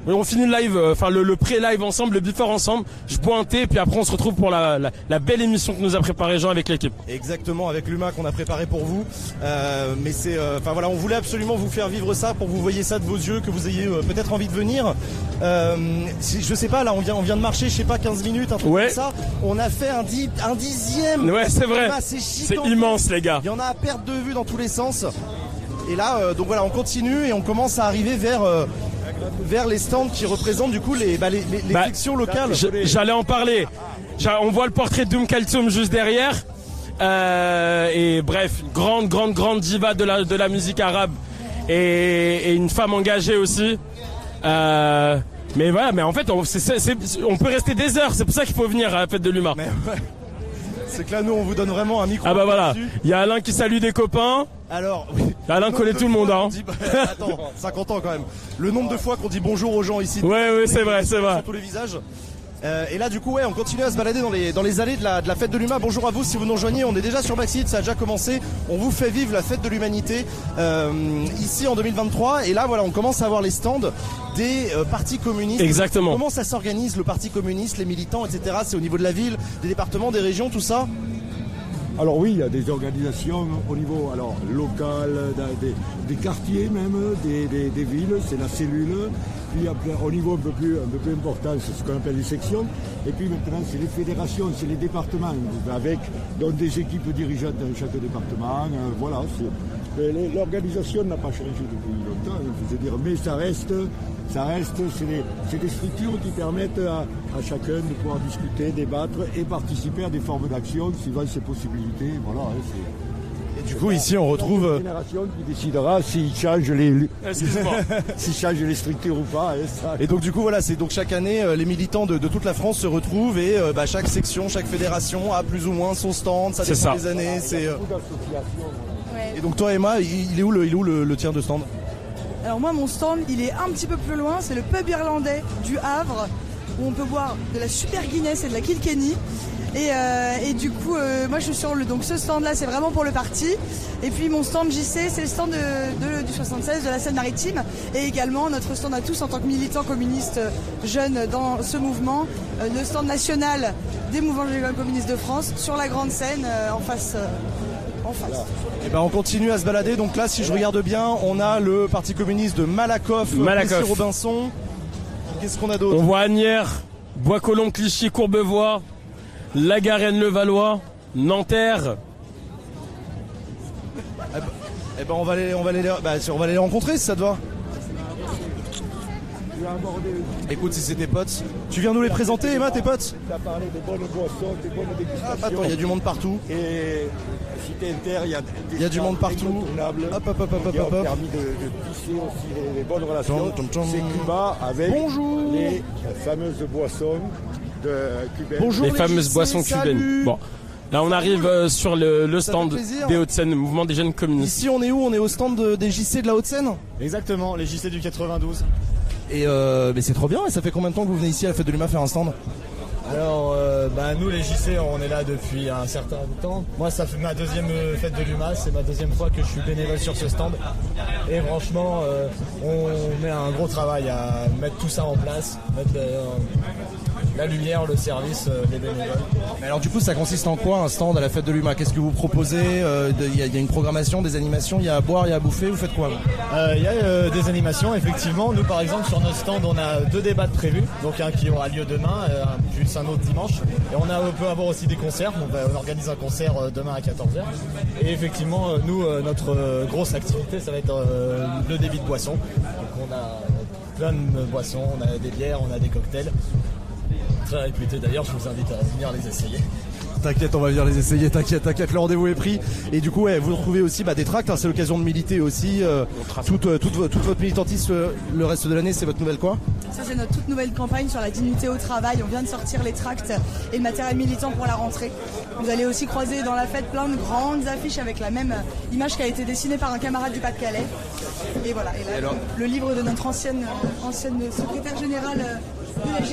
Oui, on finit le live, enfin euh, le, le pré-live ensemble, le before ensemble. Je bois un thé, puis après on se retrouve pour la, la, la belle émission que nous a préparé Jean avec l'équipe. Exactement, avec l'Uma qu'on a préparé pour vous. Euh, mais c'est, enfin euh, voilà, on voulait absolument vous faire vivre ça pour que vous voyez ça de vos yeux, que vous ayez euh, peut-être envie de venir. Euh, je sais pas, là on vient, on vient de marcher, je sais pas, quinze minutes, un truc ouais. comme ça. On a fait un, di, un dixième. Ouais, c'est vrai. Ah, c'est, c'est immense, les gars. Il y en a à perte de vue dans tous les sens. Et là, euh, donc voilà, on continue et on commence à arriver vers. Euh, vers les stands qui représentent du coup les, bah, les, les, les bah, sections locales. J'allais en parler. On voit le portrait de Doum Kalthoum juste derrière. Euh, et bref, grande, grande, grande diva de la, de la musique arabe et, et une femme engagée aussi. Euh, mais voilà, mais en fait, on, c'est, c'est, on peut rester des heures. C'est pour ça qu'il faut venir à la fête de l'Uma. Mais ouais. C'est que là, nous, on vous donne vraiment un micro. Ah bah voilà. Il y a Alain qui salue des copains. Alors, oui. Alain connaît tout le monde, hein. Dit, bah, attends, cinquante ans quand même. Le nombre de fois qu'on dit bonjour aux gens ici. Ouais, ouais, c'est vrai, c'est vrai. Sur tous les visages. Euh, et là, du coup, ouais, on continue à se balader dans les, dans les allées de la, de la fête de l'Uma. Bonjour à vous si vous nous rejoignez. On est déjà sur Backseat, ça a déjà commencé. On vous fait vivre la fête de l'humanité euh, ici en deux mille vingt-trois. Et là, voilà, on commence à avoir les stands des euh, partis communistes. Exactement. Comment ça s'organise, le parti communiste, les militants, et cetera. C'est au niveau de la ville, des départements, des régions, tout ça? Alors oui, il y a des organisations au niveau alors, local, des, des quartiers même, des, des, des villes, c'est la cellule. Puis après, au niveau un peu plus, un peu plus important, c'est ce qu'on appelle les sections. Et puis maintenant, c'est les fédérations, c'est les départements, avec donc, des équipes dirigeantes dans chaque département. Euh, voilà, c'est, l'organisation n'a pas changé depuis longtemps, je veux dire, mais ça reste... Ça reste, c'est des, c'est des structures qui permettent à, à chacun de pouvoir discuter, débattre et participer à des formes d'action suivant ses possibilités. Voilà, hein, c'est, et du coup, ici, on retrouve une génération qui décidera s'il change les, Excuse-moi. s'il change les structures ou pas. Hein, ça. Et donc, du coup, voilà, c'est donc chaque année, euh, les militants de, de toute la France se retrouvent et euh, bah, chaque section, chaque fédération a plus ou moins son stand. Ça dépend des années. C'est, euh... ouais. Et donc, toi, Emma, il, il est où le, il est où le, le tien de stand? Alors moi, mon stand, il est un petit peu plus loin, c'est le pub irlandais du Havre, où on peut boire de la super Guinness et de la Kilkenny. Et, euh, et du coup, euh, moi je suis sur le... Donc ce stand-là, c'est vraiment pour le parti. Et puis mon stand J C, c'est le stand de, de, du soixante-seize, de la Seine-Maritime. Et également notre stand à tous en tant que militants communistes jeunes dans ce mouvement. Euh, le stand national des mouvements communistes de France, sur la Grande Seine, euh, en face... Euh, en face. Et ben on continue à se balader. Donc là, si je regarde bien, on a le Parti communiste de Malakoff, Malakoff. Robinson. Qu'est-ce qu'on a d'autre? On voit Asnières, Bois-Colombes, Clichy, Courbevoie, La Garenne-le-Valois, Nanterre. Eh ben, eh ben on va aller, on va aller, bah, on va aller les rencontrer si ça te va. Écoute, si c'est tes potes, tu viens nous les présenter, Emma, tes potes? Tu as parlé de bonnes boissons, de bonnes dégustations. Ah, attends, il y a du monde partout. Et Cité Inter, il y a, il y a du monde partout. Hop, hop, hop, hop, qui ont hop, hop. permis de, de tisser aussi les, les bonnes relations. Tom, tom, tom. C'est Cuba avec Bonjour. les fameuses boissons de cubaines. Bonjour les, les fameuses J C, boissons salut. Cubaines. Bon. Là, on arrive euh, sur le, le stand des Hauts-de-Seine, le mouvement des jeunes communistes. Ici, on est où? On est au stand de, des J C de la Haute-Seine? Exactement, les J C du quatre-vingt-douze. Et euh, mais c'est trop bien. Et ça fait combien de temps que vous venez ici à la fête de l'Uma faire un stand? Alors, euh, bah, nous les J C, on est là depuis un certain temps. Moi, ça fait ma deuxième fête de l'Uma, c'est ma deuxième fois que je suis bénévole sur ce stand. Et franchement, euh, on met un gros travail à mettre tout ça en place, mettre euh, la lumière, le service, euh, les bénévoles. Mais alors du coup, ça consiste en quoi un stand à la fête de l'Uma? Qu'est-ce que vous proposez? Il euh, y, y a une programmation, des animations, il y a à boire, il y a à bouffer, vous faites quoi? Il euh, y a euh, des animations, effectivement. Nous, par exemple, sur notre stand, on a deux débats de prévus, donc un qui aura lieu demain, euh, plus un autre dimanche. Et on, a, on peut avoir aussi des concerts. On, va, on organise un concert euh, demain à quatorze heures. Et effectivement, euh, nous, euh, notre euh, grosse activité, ça va être euh, le débit de boissons. Donc on a plein de boissons, on a des bières, on a des cocktails. Très réputés d'ailleurs, je vous invite à venir les essayer. T'inquiète, on va venir les essayer, t'inquiète, t'inquiète, le rendez-vous est pris. Et du coup, ouais, vous retrouvez aussi bah, des tracts, hein, c'est l'occasion de militer aussi. Euh, toute, euh, toute, toute votre militantisme, euh, le reste de l'année, c'est votre nouvelle quoi? Ça, c'est notre toute nouvelle campagne sur la dignité au travail. On vient de sortir les tracts et le matériel militant pour la rentrée. Vous allez aussi croiser dans la fête plein de grandes affiches avec la même image qui a été dessinée par un camarade du Pas-de-Calais. Et voilà, et là, et alors le livre de notre ancienne, ancienne secrétaire générale de la J C qui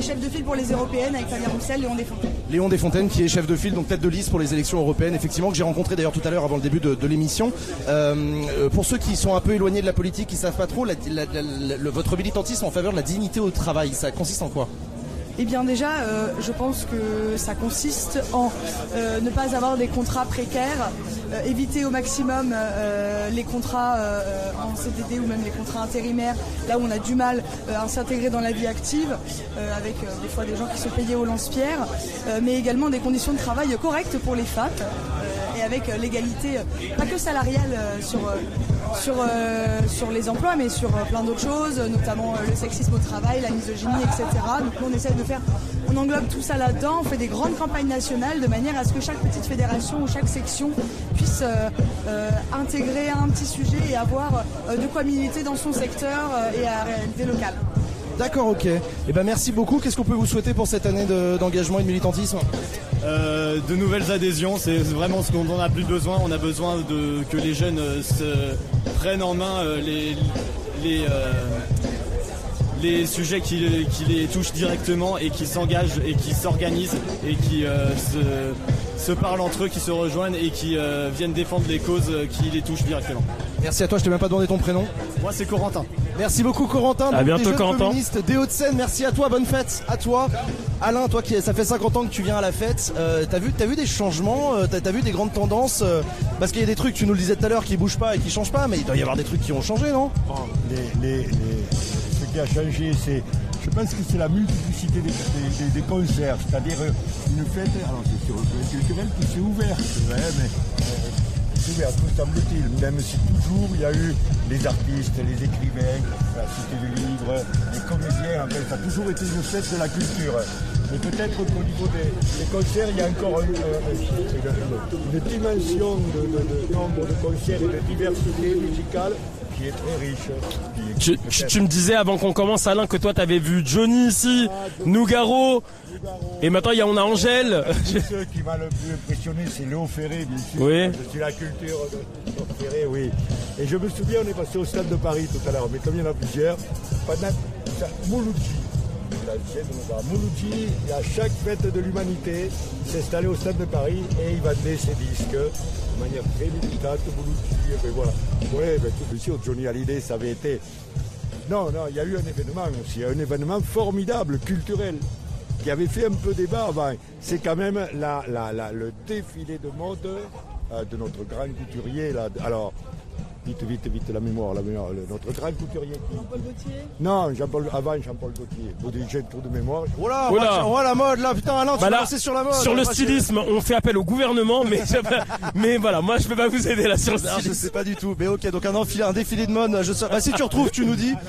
est chef de file pour les européennes avec Fabien Roussel, Léon Desfontaines. Léon Desfontaines qui est chef de file, donc tête de liste pour les élections européennes, effectivement, que j'ai rencontré d'ailleurs tout à l'heure avant le début de, de l'émission. Euh, pour ceux qui sont un peu éloignés de la politique, qui savent pas trop, la, la, la, la, le, votre militantisme en faveur de la dignité au travail, ça consiste en quoi ? Eh bien déjà, euh, je pense que ça consiste en euh, ne pas avoir des contrats précaires, euh, éviter au maximum euh, les contrats euh, en C D D ou même les contrats intérimaires, là où on a du mal euh, à s'intégrer dans la vie active, euh, avec euh, des fois des gens qui sont payés au lance-pierre, euh, mais également des conditions de travail correctes pour les femmes, euh, et avec euh, l'égalité, euh, pas que salariale euh, sur... Euh, Sur, euh, sur les emplois, mais sur euh, plein d'autres choses, notamment euh, le sexisme au travail, la misogynie, et cetera. Donc nous, on essaie de faire, on englobe tout ça là-dedans, on fait des grandes campagnes nationales de manière à ce que chaque petite fédération ou chaque section puisse euh, euh, intégrer un petit sujet et avoir euh, de quoi militer dans son secteur euh, et à réalité locale. D'accord, ok. Eh ben merci beaucoup. Qu'est-ce qu'on peut vous souhaiter pour cette année de, d'engagement et de militantisme ? Euh, de nouvelles adhésions, c'est vraiment ce dont on a plus besoin. On a besoin de, que les jeunes euh, se prennent en main euh, les, les, euh, les sujets qui, qui les touchent directement et qui s'engagent et qui s'organisent et qui euh, se, se parlent entre eux, qui se rejoignent et qui euh, viennent défendre les causes qui les touchent directement. Merci à toi, je t'ai même pas demandé ton prénom. Moi c'est Corentin. Merci beaucoup Corentin, à bientôt, des jeunes Corentin. communistes des Hauts-de-Seine, merci à toi, bonne fête à toi. Alain, toi qui ça fait cinquante ans que tu viens à la fête, euh, t'as vu, t'as vu des changements, euh, t'as, t'as vu des grandes tendances, euh, parce qu'il y a des trucs, tu nous le disais tout à l'heure, qui bougent pas et qui changent pas, mais il doit y avoir des trucs qui ont changé, non ? les, les, les, Ce qui a changé, c'est, je pense que c'est la multiplicité des, des, des, des concerts, c'est-à-dire une fête, alors c'est sur le plan culturel qui s'est ouverte, ouais, mais euh, c'est ouvert, tout semble-t-il, même si toujours il y a eu les artistes, les écrivains, la Cité du Livre, les comédiens, en fait, ça a toujours été une fête de la culture. Mais peut-être qu'au niveau des, des concerts, il y a encore un, euh, une, une dimension de, de, de nombre de concerts et de diversité musicale qui est très riche. Tu, tu, tu me disais avant qu'on commence, Alain, que toi t'avais vu Johnny ici, ah, Nougaro, et maintenant il y a, on a Angèle. Ce qui m'a le plus impressionné, c'est Léo Ferré, bien sûr. Oui. Je suis la culture de Léo Ferré, oui. Et je me souviens, on est passé au Stade de Paris tout à l'heure, mais comme il y en a plusieurs, pendant Mouloudji. Mouloudji, à chaque fête de l'humanité, s'est installé au Stade de Paris et il vendait ses disques de manière très militante. Mouloudji, et ben voilà. Oui, ben tout sûr, Johnny Hallyday, ça avait été. Non, non, il y a eu un événement aussi, un événement formidable, culturel, qui avait fait un peu débat avant. C'est quand même la, la, la, le défilé de mode euh, de notre grand couturier. Là. Alors, vite, vite, vite, la mémoire, la mémoire. Le, notre grand couturier. Jean-Paul Gaultier ? Non, Jean-Paul, avant Jean-Paul Gaultier. Vous dites, j'ai un tour de mémoire. Voilà, Voilà. Moi, voilà la mode là, putain, Alain, tu Bah là, vas lancer sur la mode. Sur le Moi, stylisme, on fait appel au gouvernement, mais, mais voilà, moi je peux pas vous aider là sur le je... Non, je stylisme. sais pas du tout, mais ok, donc un enfilé, un défilé de mode, je sais... bah, si tu retrouves, tu nous dis.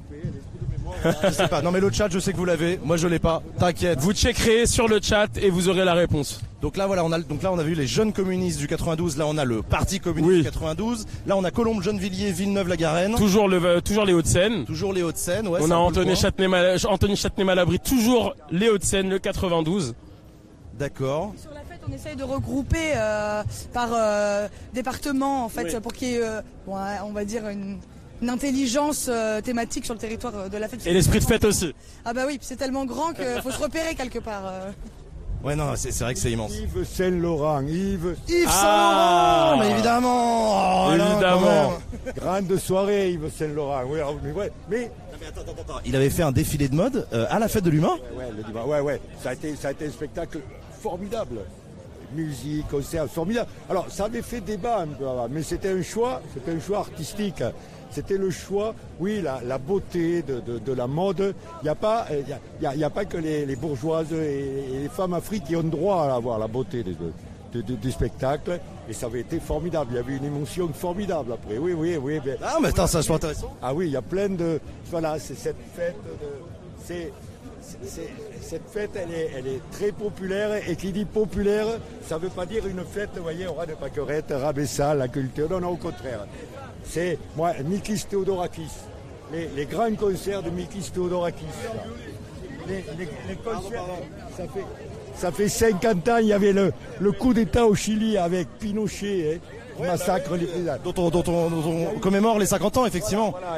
Je sais pas, non mais le chat, je sais que vous l'avez, moi je l'ai pas, t'inquiète. Vous checkerez sur le chat et vous aurez la réponse. Donc là voilà, on a donc là on a vu les jeunes communistes du quatre-vingt-douze, là on a le Parti communiste Oui. du quatre-vingt-douze, là on a Colombes, Gennevilliers, Villeneuve-la-Garenne. Toujours le, toujours les Hauts-de-Seine. Toujours les Hauts-de-Seine, ouais. On c'est a un peu le Anthony point. Châtenay, Anthony Châtenay-Malabry, toujours les Hauts-de-Seine, le quatre-vingt-douze. D'accord. Sur la fête, on essaye de regrouper euh, par euh, département, en fait, Oui. pour qu'il y ait, euh, bon, on va dire, une, une intelligence euh, thématique sur le territoire de la fête. Et l'esprit de fête aussi. Ah bah oui, c'est tellement grand qu'il faut se repérer quelque part. euh. Ouais non, c'est, c'est vrai que c'est immense. Yves Saint-Laurent, Yves. Yves Ah. Saint-Laurent, mais évidemment. Oh, Alain, Évidemment. quand même. Grande soirée, Yves Saint-Laurent. Oui, alors, mais ouais, mais. Il avait fait un défilé de mode euh, à la fête de l'humain. Ouais, le dimanche, ouais, ouais. Ça a été, ça a été un spectacle formidable. Musique, concert, formidable. Alors, ça avait fait débat un peu avant, mais c'était un choix, c'était un choix artistique. C'était le choix, oui, la, la beauté de, de, de la mode. Il n'y a pas, il y a, il y a pas que les, les bourgeoises et, et les femmes africaines qui ont droit à avoir la beauté des, de, de, du spectacle. Et ça avait été formidable. Il y avait une émotion formidable après. Oui, oui, oui. Mais, Ah mais attends, ça c'est intéressant. ah oui, il y a plein de. Voilà, c'est cette fête. De, c'est, c'est, c'est, cette fête, elle est, elle est très populaire. Et qui dit populaire, ça ne veut pas dire une fête, vous voyez, aura de paquerettes, rabaissant la culture. Non, non, au contraire. C'est, moi, Mikis Theodorakis. Les, les grands concerts de Mikis Theodorakis. Les, les, les concerts, ça fait, ça fait cinquante ans, il y avait le, le coup d'État au Chili avec Pinochet, hein, qui massacre les paysans. Dont on, dont, on, dont on commémore les cinquante ans effectivement. Voilà, et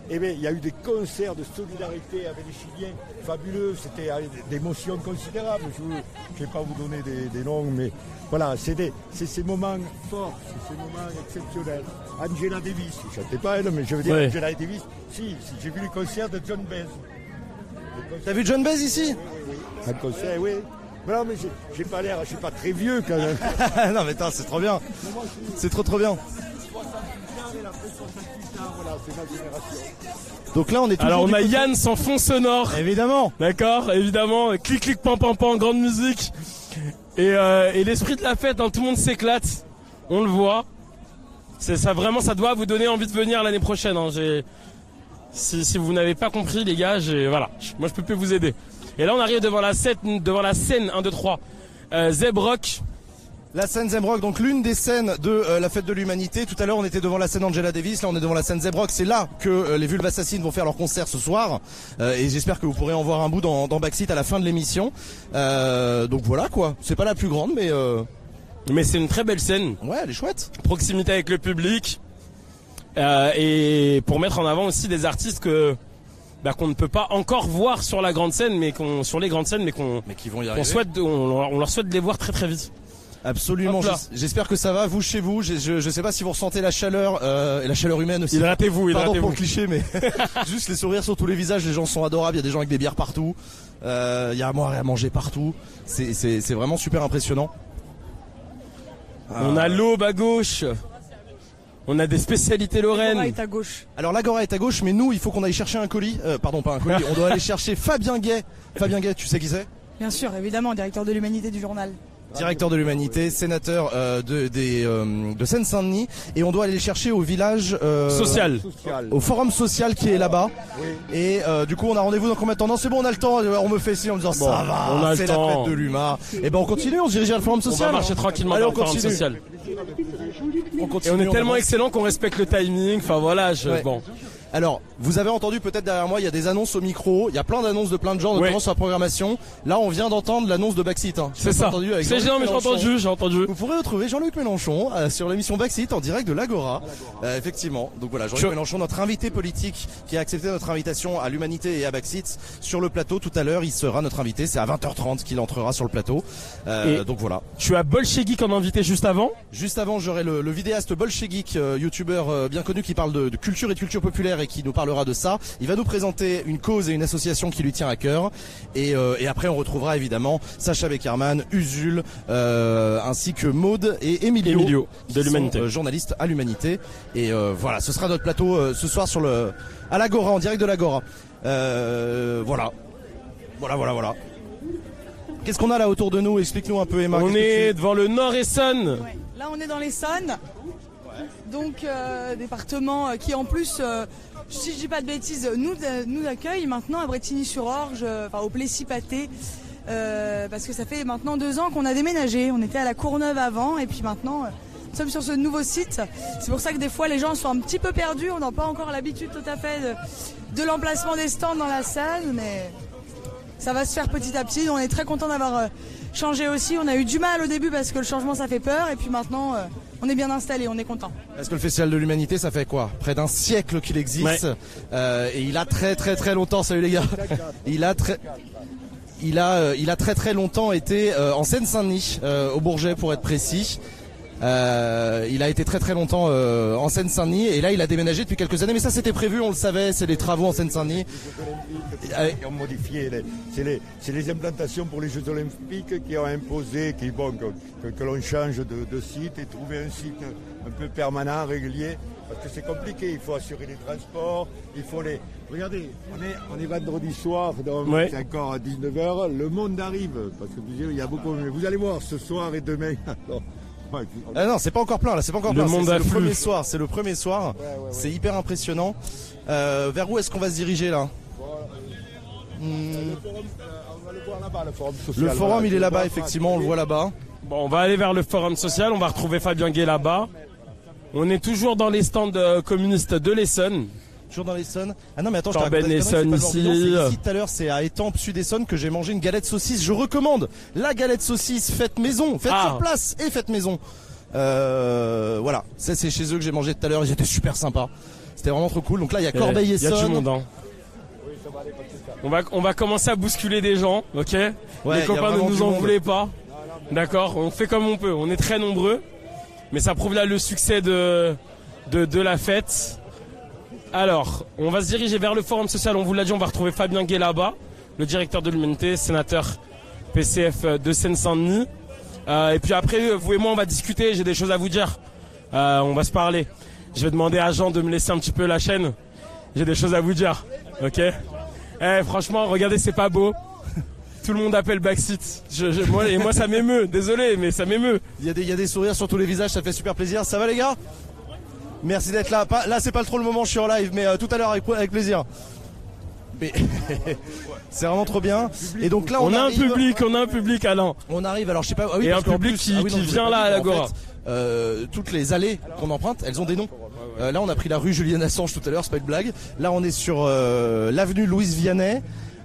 Eh bien, il y a eu des concerts de solidarité avec les Chiliens fabuleux. C'était d'émotions considérables. Je ne vais pas vous donner des, des noms, mais voilà, c'est, des, c'est ces moments forts, c'est ces moments exceptionnels. Angela Davis, je ne chantais pas elle, mais je veux dire, oui. Angela Davis, si, si, j'ai vu le concert de John Baez. T'as vu John Baez ici? Oui, oui, oui. Un concert, oui. Mais non, mais j'ai, j'ai pas l'air, je suis pas très vieux quand même. Non, mais attends, c'est trop bien. C'est trop, trop bien. Donc là, on est toujours. Alors, on a côté... Yann sans fond sonore. Évidemment. D'accord, évidemment. Clic, clic, pan, pan, pan, grande musique. Et, euh, et l'esprit de la fête, hein, tout le monde s'éclate. On le voit. C'est ça, vraiment, ça doit vous donner envie de venir l'année prochaine. Hein. J'ai... Si, si vous n'avez pas compris, les gars, j'ai... voilà. Moi, je peux plus vous aider. Et là, on arrive devant la scène, devant la scène un, deux, trois. Euh, Zebrock. La scène Zebrock, donc l'une des scènes de euh, la fête de l'humanité. Tout à l'heure, on était devant la scène Angela Davis. Là, on est devant la scène Zebrock. C'est là que euh, les Vulves Assassines vont faire leur concert ce soir. Euh, et j'espère que vous pourrez en voir un bout dans, dans Backseat à la fin de l'émission. Euh, donc voilà quoi. C'est pas la plus grande, mais euh... mais c'est une très belle scène. Ouais, elle est chouette. Proximité avec le public euh, et pour mettre en avant aussi des artistes que bah, qu'on ne peut pas encore voir sur la grande scène, mais qu'on sur les grandes scènes, mais qu'on mais qui vont y qu'on souhaite, on, on leur souhaite de les voir très très vite. Absolument, j'espère que ça va, vous chez vous, je, je, je sais pas si vous ressentez la chaleur, euh, et la chaleur humaine aussi. Hydratez-vous, hydratez-vous. Pardon pour le cliché, mais juste les sourires sur tous les visages, les gens sont adorables, il y a des gens avec des bières partout, euh, il y a à boire et à manger partout, c'est, c'est, c'est vraiment super impressionnant. On a l'aube à gauche. On a des spécialités lorraines. L'Agora est à gauche. Alors l'Agora est à gauche, mais nous, il faut qu'on aille chercher un colis, euh, pardon pas un colis, on doit aller chercher Fabien Gay. Fabien Gay, tu sais qui c'est? Bien sûr, évidemment, directeur de l'humanité du journal. Directeur de l'humanité, sénateur euh, de, des, euh, de Seine-Saint-Denis, et on doit aller les chercher au village euh, social, au forum social qui est là-bas. Oui. Et euh, du coup, on a rendez-vous dans combien de temps? Non, c'est bon, on a le temps. On me fait signe en me disant bon, ça va, on a c'est le la temps. fête de l'U M A. Et ben on continue, on se dirige vers le forum social. On va marcher tranquillement Allez, dans le forum continue. social. On continue, et on est on tellement avance. excellent qu'on respecte le timing. Enfin voilà, je, ouais. bon. Alors, vous avez entendu peut-être derrière moi, il y a des annonces au micro, il y a plein d'annonces de plein de gens, notamment ouais. sur la programmation. Là, on vient d'entendre l'annonce de Backseat. Hein. C'est ça. C'est géant, mais j'ai entendu, j'ai entendu. Vous pourrez retrouver Jean-Luc Mélenchon euh, sur l'émission Backseat en direct de l'Agora. Euh, effectivement. Donc voilà, Jean-Luc Je... Mélenchon, notre invité politique, qui a accepté notre invitation à l'Humanité et à Backseat sur le plateau tout à l'heure. Il sera notre invité. C'est à vingt heures trente qu'il entrera sur le plateau. Euh, donc voilà. Tu as Bolshevik comme invité juste avant. Juste avant, j'aurai le, le vidéaste Bolshevik, euh, youtubeur euh, bien connu qui parle de, de culture et de culture populaire et qui nous parlera de ça. Il va nous présenter une cause et une association qui lui tient à cœur. Et, euh, et après, on retrouvera évidemment Sacha Beckerman, Usul, euh, ainsi que Maude et Emilio, Emilio de l'Humanité, sont, euh, journalistes à l'Humanité. Et euh, voilà, ce sera notre plateau euh, ce soir sur le à l'Agora, en direct de l'Agora. Euh, voilà, voilà, voilà, voilà. Qu'est-ce qu'on a là autour de nous? Explique-nous un peu, Emma. On est tu... devant le Nord-Essonne. Ouais. Là, on est dans l'Essonne. Donc, euh, département qui en plus, euh, si je dis pas de bêtises, nous, nous accueille maintenant à Brétigny-sur-Orge, euh, enfin au Plessis-Pâté, euh, parce que ça fait maintenant deux ans qu'on a déménagé. On était à la Courneuve avant, et puis maintenant, euh, nous sommes sur ce nouveau site. C'est pour ça que des fois, les gens sont un petit peu perdus. On n'a pas encore l'habitude tout à fait de, de l'emplacement des stands dans la salle, mais ça va se faire petit à petit. On est très content d'avoir euh, changé aussi. On a eu du mal au début parce que le changement, ça fait peur, et puis maintenant... Euh, on est bien installé, on est content. Parce que le Festival de l'Humanité, ça fait quoi? Près d'un siècle qu'il existe. Ouais. Euh, et il a très très très longtemps, salut les gars. Il a très... Il a, euh, il a très très longtemps été euh, en Seine-Saint-Denis, euh, au Bourget pour être précis. Euh, il a été très très longtemps euh, en Seine-Saint-Denis et là il a déménagé depuis quelques années, mais ça c'était prévu, on le savait, c'est les travaux en Seine-Saint-Denis. Qui ont modifié, les, c'est, les, c'est les implantations pour les Jeux Olympiques qui ont imposé qui, bon, que, que, que l'on change de, de site et trouver un site un peu permanent, régulier, parce que c'est compliqué, il faut assurer les transports, il faut les... Regardez, on est, on est vendredi soir, donc ouais. C'est encore à dix-neuf heures, le monde arrive, parce que il y a beaucoup, mais vous allez voir ce soir et demain. Alors, ah non, c'est pas encore plein là, c'est pas encore le plein. Monde c'est, c'est a le flux. premier soir, c'est le premier soir. Ouais, ouais, ouais. C'est hyper impressionnant. Euh, vers où est-ce qu'on va se diriger là? Mmh. Le forum, euh, on va le voir là-bas, le forum social. Le forum, voilà, il est là-bas, effectivement, on le voit là-bas. Bon, on va aller vers le forum social, on va retrouver Fabien Gay là-bas. On est toujours dans les stands euh, communistes de l'Essonne. Toujours dans l'Essonne. Ah non mais attends, Torben je Essonne ici. Ici tout à l'heure, c'est à Étampes Sud-Essonne que j'ai mangé une galette saucisse. Je recommande la galette saucisse faite maison, faite ah. sur place et faite maison. Euh, voilà, ça c'est chez eux que j'ai mangé tout à l'heure. Ils étaient super sympas. C'était vraiment trop cool. Donc là, il y a Et Corbeil-Essonnes. Il y a du monde, hein. On va, on va commencer à bousculer des gens, ok? Ouais, Les copains ne nous en voulaient pas. D'accord? On fait comme on peut. On est très nombreux. Mais ça prouve là le succès de, de, de la fête. Alors, on va se diriger vers le forum social. On vous l'a dit, on va retrouver Fabien Gay là-bas, le directeur de l'Humanité, sénateur P C F de Seine-Saint-Denis. Euh, et puis après, vous et moi, on va discuter. J'ai des choses à vous dire. Euh, on va se parler. Je vais demander à Jean de me laisser un petit peu la chaîne. J'ai des choses à vous dire. Ok? Eh, franchement, regardez, c'est pas beau. Tout le monde appelle Backseat. Je, je, moi, et moi, ça m'émeut. Désolé, mais ça m'émeut. Il y a des, il y a des sourires sur tous les visages, ça fait super plaisir. Ça va les gars? Merci d'être là. Pas, là, c'est pas trop le moment, je suis en live, mais euh, tout à l'heure avec, avec plaisir. Mais c'est vraiment trop bien. Et donc là, on, on a arrive... un public, on a un public, Alain. On arrive. Alors, je sais pas. Ah oui, et parce un public plus, qui, ah oui, non, qui vient là dit, à l'Agora. En fait, euh, toutes les allées qu'on emprunte, elles ont des noms. Euh, là, on a pris la rue Julian Assange tout à l'heure, c'est pas une blague. Là, on est sur euh, l'avenue Louise Vianney.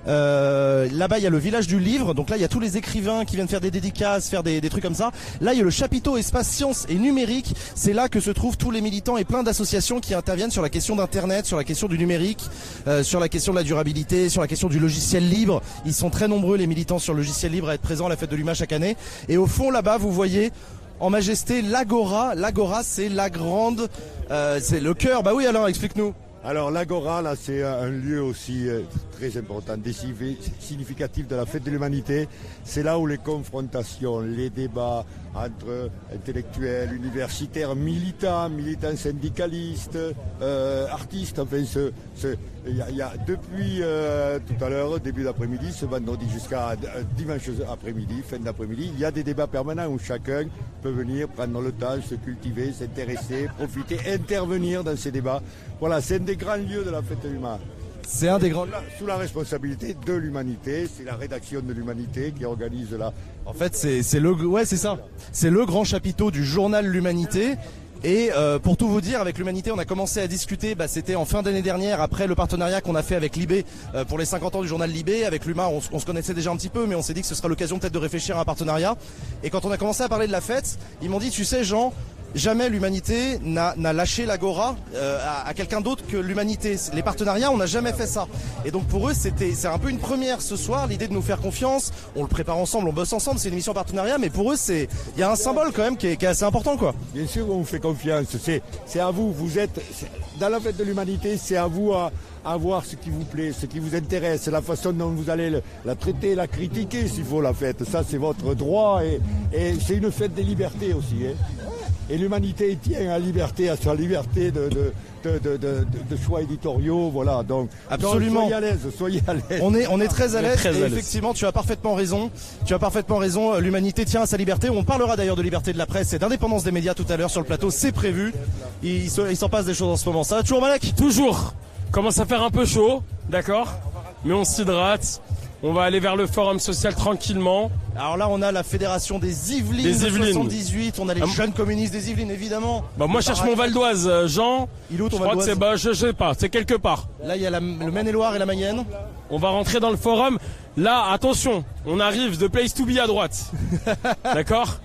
Euh, là-bas, il y a le village du livre. Donc là, il y a tous les écrivains qui viennent faire des dédicaces, faire des, des trucs comme ça. Là, il y a le chapiteau espace sciences et numérique. C'est là que se trouvent tous les militants et plein d'associations qui interviennent sur la question d'Internet, sur la question du numérique, euh, sur la question de la durabilité, sur la question du logiciel libre. Ils sont très nombreux, les militants sur le logiciel libre, à être présents à la fête de l'U M A chaque année. Et au fond, là-bas, vous voyez en majesté l'Agora. L'Agora, c'est la grande, euh, c'est le cœur. Bah oui, Alain, explique-nous. Alors l'Agora, là, c'est un lieu aussi euh, très important, décisif, significatif de la fête de l'humanité. C'est là où les confrontations, les débats entre intellectuels, universitaires, militants, militants syndicalistes, euh, artistes, enfin, ce, ce, il y a, il y a depuis euh, tout à l'heure, début d'après-midi, ce vendredi jusqu'à euh, dimanche après-midi, fin d'après-midi, il y a des débats permanents où chacun peut venir prendre le temps, se cultiver, s'intéresser, profiter, intervenir dans ces débats. Voilà, c'est un des grands lieux de la fête de l'U M A. C'est un des grands... Sous la responsabilité de l'Humanité, c'est la rédaction de l'Humanité qui organise la... En fait, c'est, c'est le, ouais, c'est ça. C'est le grand chapiteau du journal L'Humanité. Et euh, pour tout vous dire, avec l'Humanité, on a commencé à discuter, bah, c'était en fin d'année dernière, après le partenariat qu'on a fait avec Libé euh, pour les cinquante ans du journal Libé. Avec l'U M A, on, on se connaissait déjà un petit peu, mais on s'est dit que ce sera l'occasion peut-être de réfléchir à un partenariat. Et quand on a commencé à parler de la fête, ils m'ont dit, tu sais Jean, jamais l'Humanité n'a, n'a lâché l'Agora euh, à, à quelqu'un d'autre que l'Humanité. Les partenariats, on n'a jamais fait ça. Et donc pour eux, c'était, c'est un peu une première ce soir, l'idée de nous faire confiance. On le prépare ensemble, on bosse ensemble, c'est une émission partenariat, mais pour eux, c'est, il y a un symbole quand même qui est, qui est assez important, quoi. Bien sûr, on vous fait confiance. C'est, c'est à vous. Vous êtes dans la fête de l'Humanité. C'est à vous à, à voir ce qui vous plaît, ce qui vous intéresse, la façon dont vous allez le, la traiter, la critiquer s'il faut la fête. Ça, c'est votre droit et, et c'est une fête des libertés aussi. Hein. Et l'Humanité tient à la liberté, à sa liberté de, de, de, de, de, de choix éditoriaux, voilà. Donc, absolument. Donc, soyez à l'aise, soyez à l'aise. On est, on est très à l'aise. Très et à l'aise. effectivement, tu as parfaitement raison. Tu as parfaitement raison. L'Humanité tient à sa liberté. On parlera d'ailleurs de liberté de la presse et d'indépendance des médias tout à l'heure sur le plateau. C'est prévu. Il, se, il s'en passe des choses en ce moment. Ça va toujours, Malek? Toujours. Commence à faire un peu chaud, d'accord? Mais on s'hydrate. On va aller vers le forum social tranquillement. Alors là, on a la fédération des Yvelines, des Yvelines. de soixante-dix-huit. On a les Ah, jeunes communistes des Yvelines, évidemment. Bah moi, je cherche mon Val d'Oise, Jean. Il est où ton Je crois Val que d'Oise c'est, bah, je, je sais pas, c'est quelque part. Là, il y a la, le Maine-et-Loire et la Mayenne. On va rentrer dans le forum. Là, attention, on arrive de Place to Be à droite. D'accord?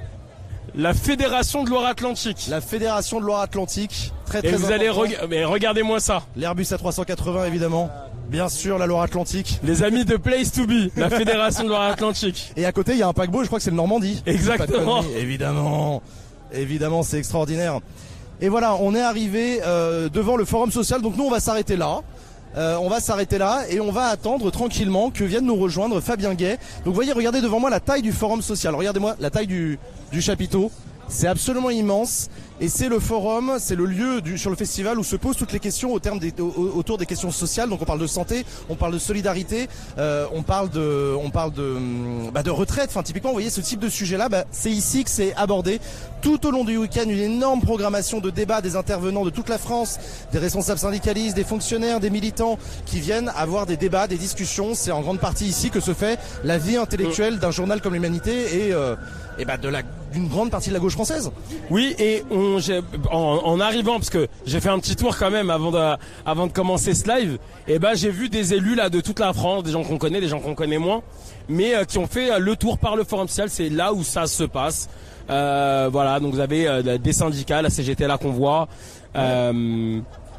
La Fédération de Loire-Atlantique. La Fédération de Loire-Atlantique. Très, très Et vous allez, important. reg- mais regardez-moi ça. L'Airbus A trois cent quatre-vingts, évidemment. Bien sûr, la Loire-Atlantique. Les amis de Place to Be, la Fédération de Loire-Atlantique. Et à côté, il y a un paquebot, je crois que c'est le Normandie. Exactement. Pas de conneries. Évidemment. Évidemment, c'est extraordinaire. Et voilà, on est arrivé euh, devant le forum social. Donc nous, on va s'arrêter là. Euh, on va s'arrêter là et on va attendre tranquillement que vienne nous rejoindre Fabien Gay. Donc vous voyez, regardez devant moi la taille du forum social. Regardez-moi la taille du, du chapiteau. C'est absolument immense et c'est le forum, c'est le lieu du, sur le festival où se posent toutes les questions au terme des, au, autour des questions sociales. Donc on parle de santé, on parle de solidarité, euh, on parle de, on parle de, bah de retraite. Enfin typiquement, vous voyez ce type de sujet-là, bah, c'est ici que c'est abordé. Tout au long du week-end, une énorme programmation de débats, des intervenants de toute la France, des responsables syndicalistes, des fonctionnaires, des militants qui viennent avoir des débats, des discussions. C'est en grande partie ici que se fait la vie intellectuelle d'un journal comme l'Humanité et, euh, et bah de la d'une grande partie de la gauche française. Oui, et on, j'ai, en, en arrivant, parce que j'ai fait un petit tour quand même avant de, avant de commencer ce live, et ben j'ai vu des élus là de toute la France, des gens qu'on connaît, des gens qu'on connaît moins, mais euh, qui ont fait euh, le tour par le forum social. C'est là où ça se passe. Euh, voilà, donc vous avez euh, des syndicats, la C G T là qu'on voit. Euh,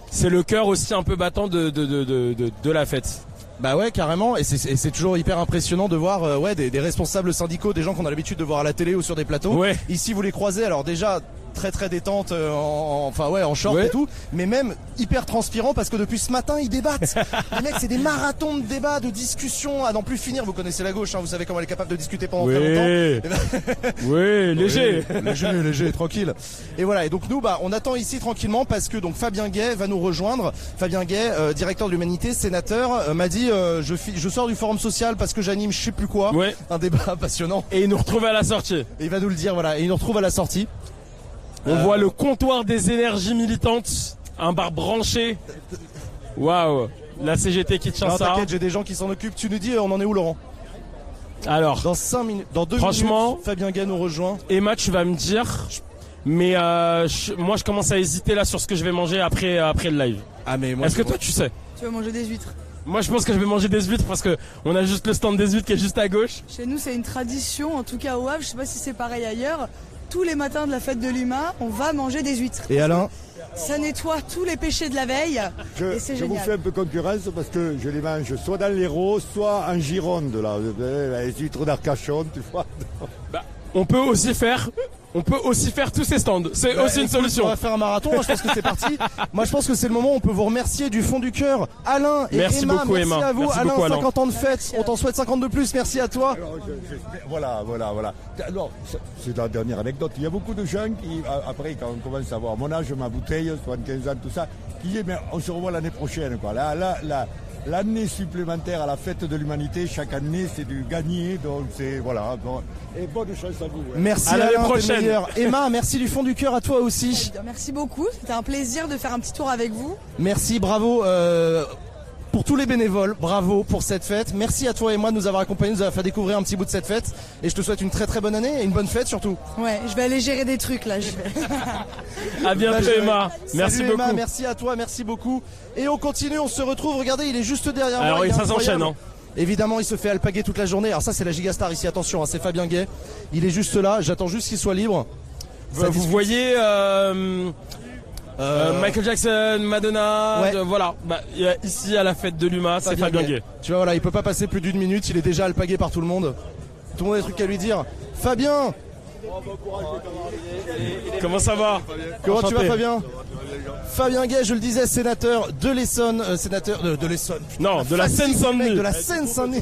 c'est le cœur aussi un peu battant de, de, de, de, de, de la fête. Bah ouais, carrément, et c'est, et c'est toujours hyper impressionnant de voir euh, ouais, des, des responsables syndicaux, des gens qu'on a l'habitude de voir à la télé ou sur des plateaux. Ouais. Ici, vous les croisez, alors déjà très très détente, euh, en, enfin ouais, en short ouais. et tout, mais même hyper transpirant parce que depuis ce matin, ils débattent. Les mecs, c'est des marathons de débats, de discussions à n'en plus finir. Vous connaissez la gauche, hein, vous savez comment elle est capable de discuter pendant oui. très longtemps. Oui, léger. Oui, léger, léger, tranquille. Et voilà, et donc nous, bah, on attend ici tranquillement parce que donc Fabien Gay va nous rejoindre. Fabien Gay, euh, directeur de l'Humanité, sénateur, euh, m'a dit euh, je, fi- je sors du Forum Social parce que j'anime je sais plus quoi, ouais. un débat passionnant. Et il nous retrouve à la sortie. Et il va nous le dire, voilà, et il nous retrouve à la sortie. On euh... voit le comptoir des énergies militantes, un bar branché. Waouh, la C G T qui tient non, ça. T'inquiète, j'ai des gens qui s'en occupent. Tu nous dis, on en est où, Laurent? Alors, dans cinq minutes, dans deux franchement, minutes, Fabien Gay nous rejoint. Emma, tu vas me dire, mais euh, je, moi je commence à hésiter là sur ce que je vais manger après après le live. Ah mais moi. Est-ce que toi tu sais? Tu vas manger des huîtres. Moi je pense que je vais manger des huîtres parce que on a juste le stand des huîtres qui est juste à gauche. Chez nous c'est une tradition, en tout cas au Havre, je sais pas si c'est pareil ailleurs. Tous les matins de la fête de l'U M A, on va manger des huîtres. Et Alain? Ça nettoie tous les péchés de la veille. Je, et c'est je génial. vous fais un peu concurrence parce que je les mange soit dans l'Hérault, soit en Gironde, là. Les huîtres d'Arcachon, tu vois. Bah, on peut aussi faire. On peut aussi faire tous ces stands. C'est bah, aussi une écoute, solution. On va faire un marathon. Moi, je pense que c'est parti. Moi, je pense que c'est le moment où on peut vous remercier du fond du cœur. Alain et merci Emma, beaucoup, merci Emma. à vous. Merci Alain, beaucoup, Alain. cinquante ans de fête. On t'en souhaite cinquante de plus. Merci à toi. Alors, je, je, voilà, voilà, voilà. Alors, c'est la dernière anecdote. Il y a beaucoup de gens qui, après, quand on commence à voir mon âge, ma bouteille, soixante-quinze ans, tout ça, qui disent, mais on se revoit l'année prochaine, quoi. Là, là, là. L'année supplémentaire à la fête de l'humanité, chaque année c'est du gagné, donc c'est voilà. Bon, et bonne chance à vous. Ouais. Merci à l'année Alain, prochaine. Emma, merci du fond du cœur à toi aussi. Merci beaucoup, c'était un plaisir de faire un petit tour avec vous. Merci, bravo. Euh... Pour tous les bénévoles, bravo pour cette fête. Merci à toi et moi de nous avoir accompagnés, de nous avoir fait découvrir un petit bout de cette fête. Et je te souhaite une très très bonne année et une bonne fête surtout. Ouais, je vais aller gérer des trucs là. Je vais... À bientôt Emma. Merci Salut, beaucoup. Emma, merci à toi, merci beaucoup. Et on continue, on se retrouve. Regardez, il est juste derrière Alors, moi. Alors ça s'enchaîne. Hein. Évidemment, il se fait alpaguer toute la journée. Alors ça, c'est la Gigastar ici. Attention, hein, c'est Fabien Gay. Il est juste là. J'attends juste qu'il soit libre. Vous, vous voyez. Euh... Euh, Michael Jackson, Madonna, ouais. de, voilà. Bah, ici à la fête de l'U M A, c'est Fabien Gay. Tu vois, voilà, il peut pas passer plus d'une minute, il est déjà alpagué par tout le monde. Tout le monde a des trucs à lui dire. Fabien, comment ça va? Comment Enchanté. tu vas, Fabien? Fabien Gay, je le disais, sénateur de l'Essonne, euh, sénateur de, de l'Essonne. Non, de la Seine-Saint-Denis. De la Seine-Saint-Denis.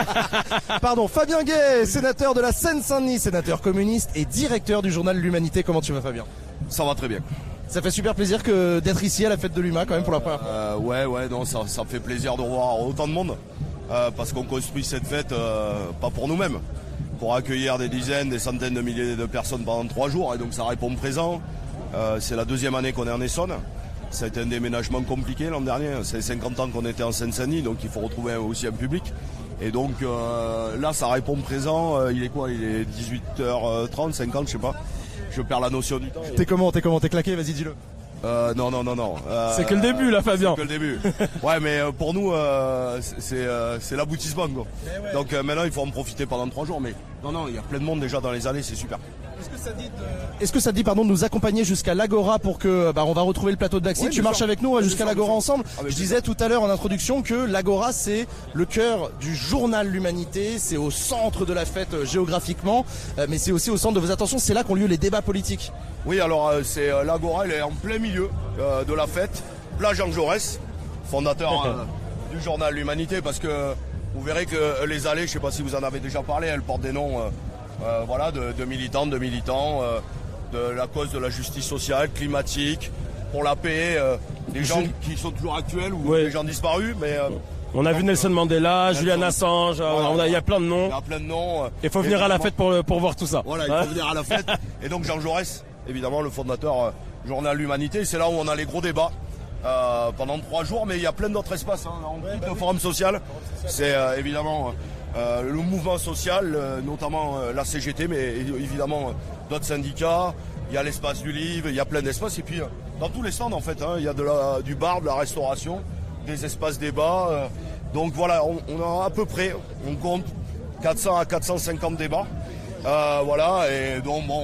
Pardon, Fabien Gay, sénateur de la Seine-Saint-Denis, sénateur communiste et directeur du journal L'Humanité. Comment tu vas, Fabien? Ça va très bien. Ça fait super plaisir que d'être ici à la fête de l'U M A quand même pour la première fois. Euh, ouais, ouais, non, ça, ça me fait plaisir de revoir autant de monde euh, parce qu'on construit cette fête euh, pas pour nous-mêmes, pour accueillir des dizaines, des centaines de milliers de personnes pendant trois jours et donc ça répond présent. Euh, c'est la deuxième année qu'on est en Essonne. Ça a été un déménagement compliqué l'an dernier. C'est cinquante ans qu'on était en Seine-Saint-Denis, donc il faut retrouver aussi un public. Et donc euh, là, ça répond présent. Euh, il est quoi? Il est dix-huit heures trente, cinquante, je sais pas. Je perds la notion du temps. T'es comment? T'es comment? T'es claqué? Vas-y, dis-le. Euh, non, non, non, non. Euh, c'est que le début, là, Fabien. C'est que le début. Ouais, mais euh, pour nous, euh, c'est euh, c'est l'aboutissement, quoi. Ouais. Donc euh, maintenant, il faut en profiter pendant trois jours. Mais non, non, il y a plein de monde déjà dans les allées, c'est super. Est-ce que ça dit, de... Est-ce que ça dit pardon, de nous accompagner jusqu'à l'Agora pour que bah, on va retrouver le plateau de Daxi. Ouais, tu marches sûr. Avec nous, on va jusqu'à l'Agora ensemble. Ah, je disais tout à l'heure en introduction que l'Agora c'est le cœur du journal L'Humanité, c'est au centre de la fête euh, géographiquement, euh, mais c'est aussi au centre de vos attentions. C'est là qu'ont lieu les débats politiques. Oui, alors euh, c'est euh, l'Agora, elle est en plein milieu euh, de la fête. Là, Jean Jaurès, fondateur euh, du journal L'Humanité, parce que vous verrez que les allées, je ne sais pas si vous en avez déjà parlé, elles portent des noms. Euh, Euh, voilà, de, de militantes, de militants, euh, de la cause de la justice sociale, climatique, pour la paix, euh, des gens qui sont toujours actuels ou oui. Des gens disparus. Mais euh, on a donc, vu Nelson Mandela, Nelson, Julian Assange, voilà, il y a plein de noms. Il y a plein de noms. Il faut venir à la fête pour, pour voir tout ça. Voilà, il faut venir à la fête. Et donc Jean Jaurès, évidemment, le fondateur euh, journal L'Humanité, c'est là où on a les gros débats. Euh, pendant trois jours, mais il y a plein d'autres espaces. Hein. On quitte le forum social, c'est euh, évidemment euh, le mouvement social, euh, notamment euh, la C G T, mais évidemment euh, d'autres syndicats. Il y a l'espace du livre, il y a plein d'espaces. Et puis euh, dans tous les stands, en fait, hein, il y a de la, du bar, de la restauration, des espaces débats. Euh, donc voilà, on, on a à peu près, on compte quatre cents à quatre cent cinquante débats. Euh, voilà, et donc bon, ouais,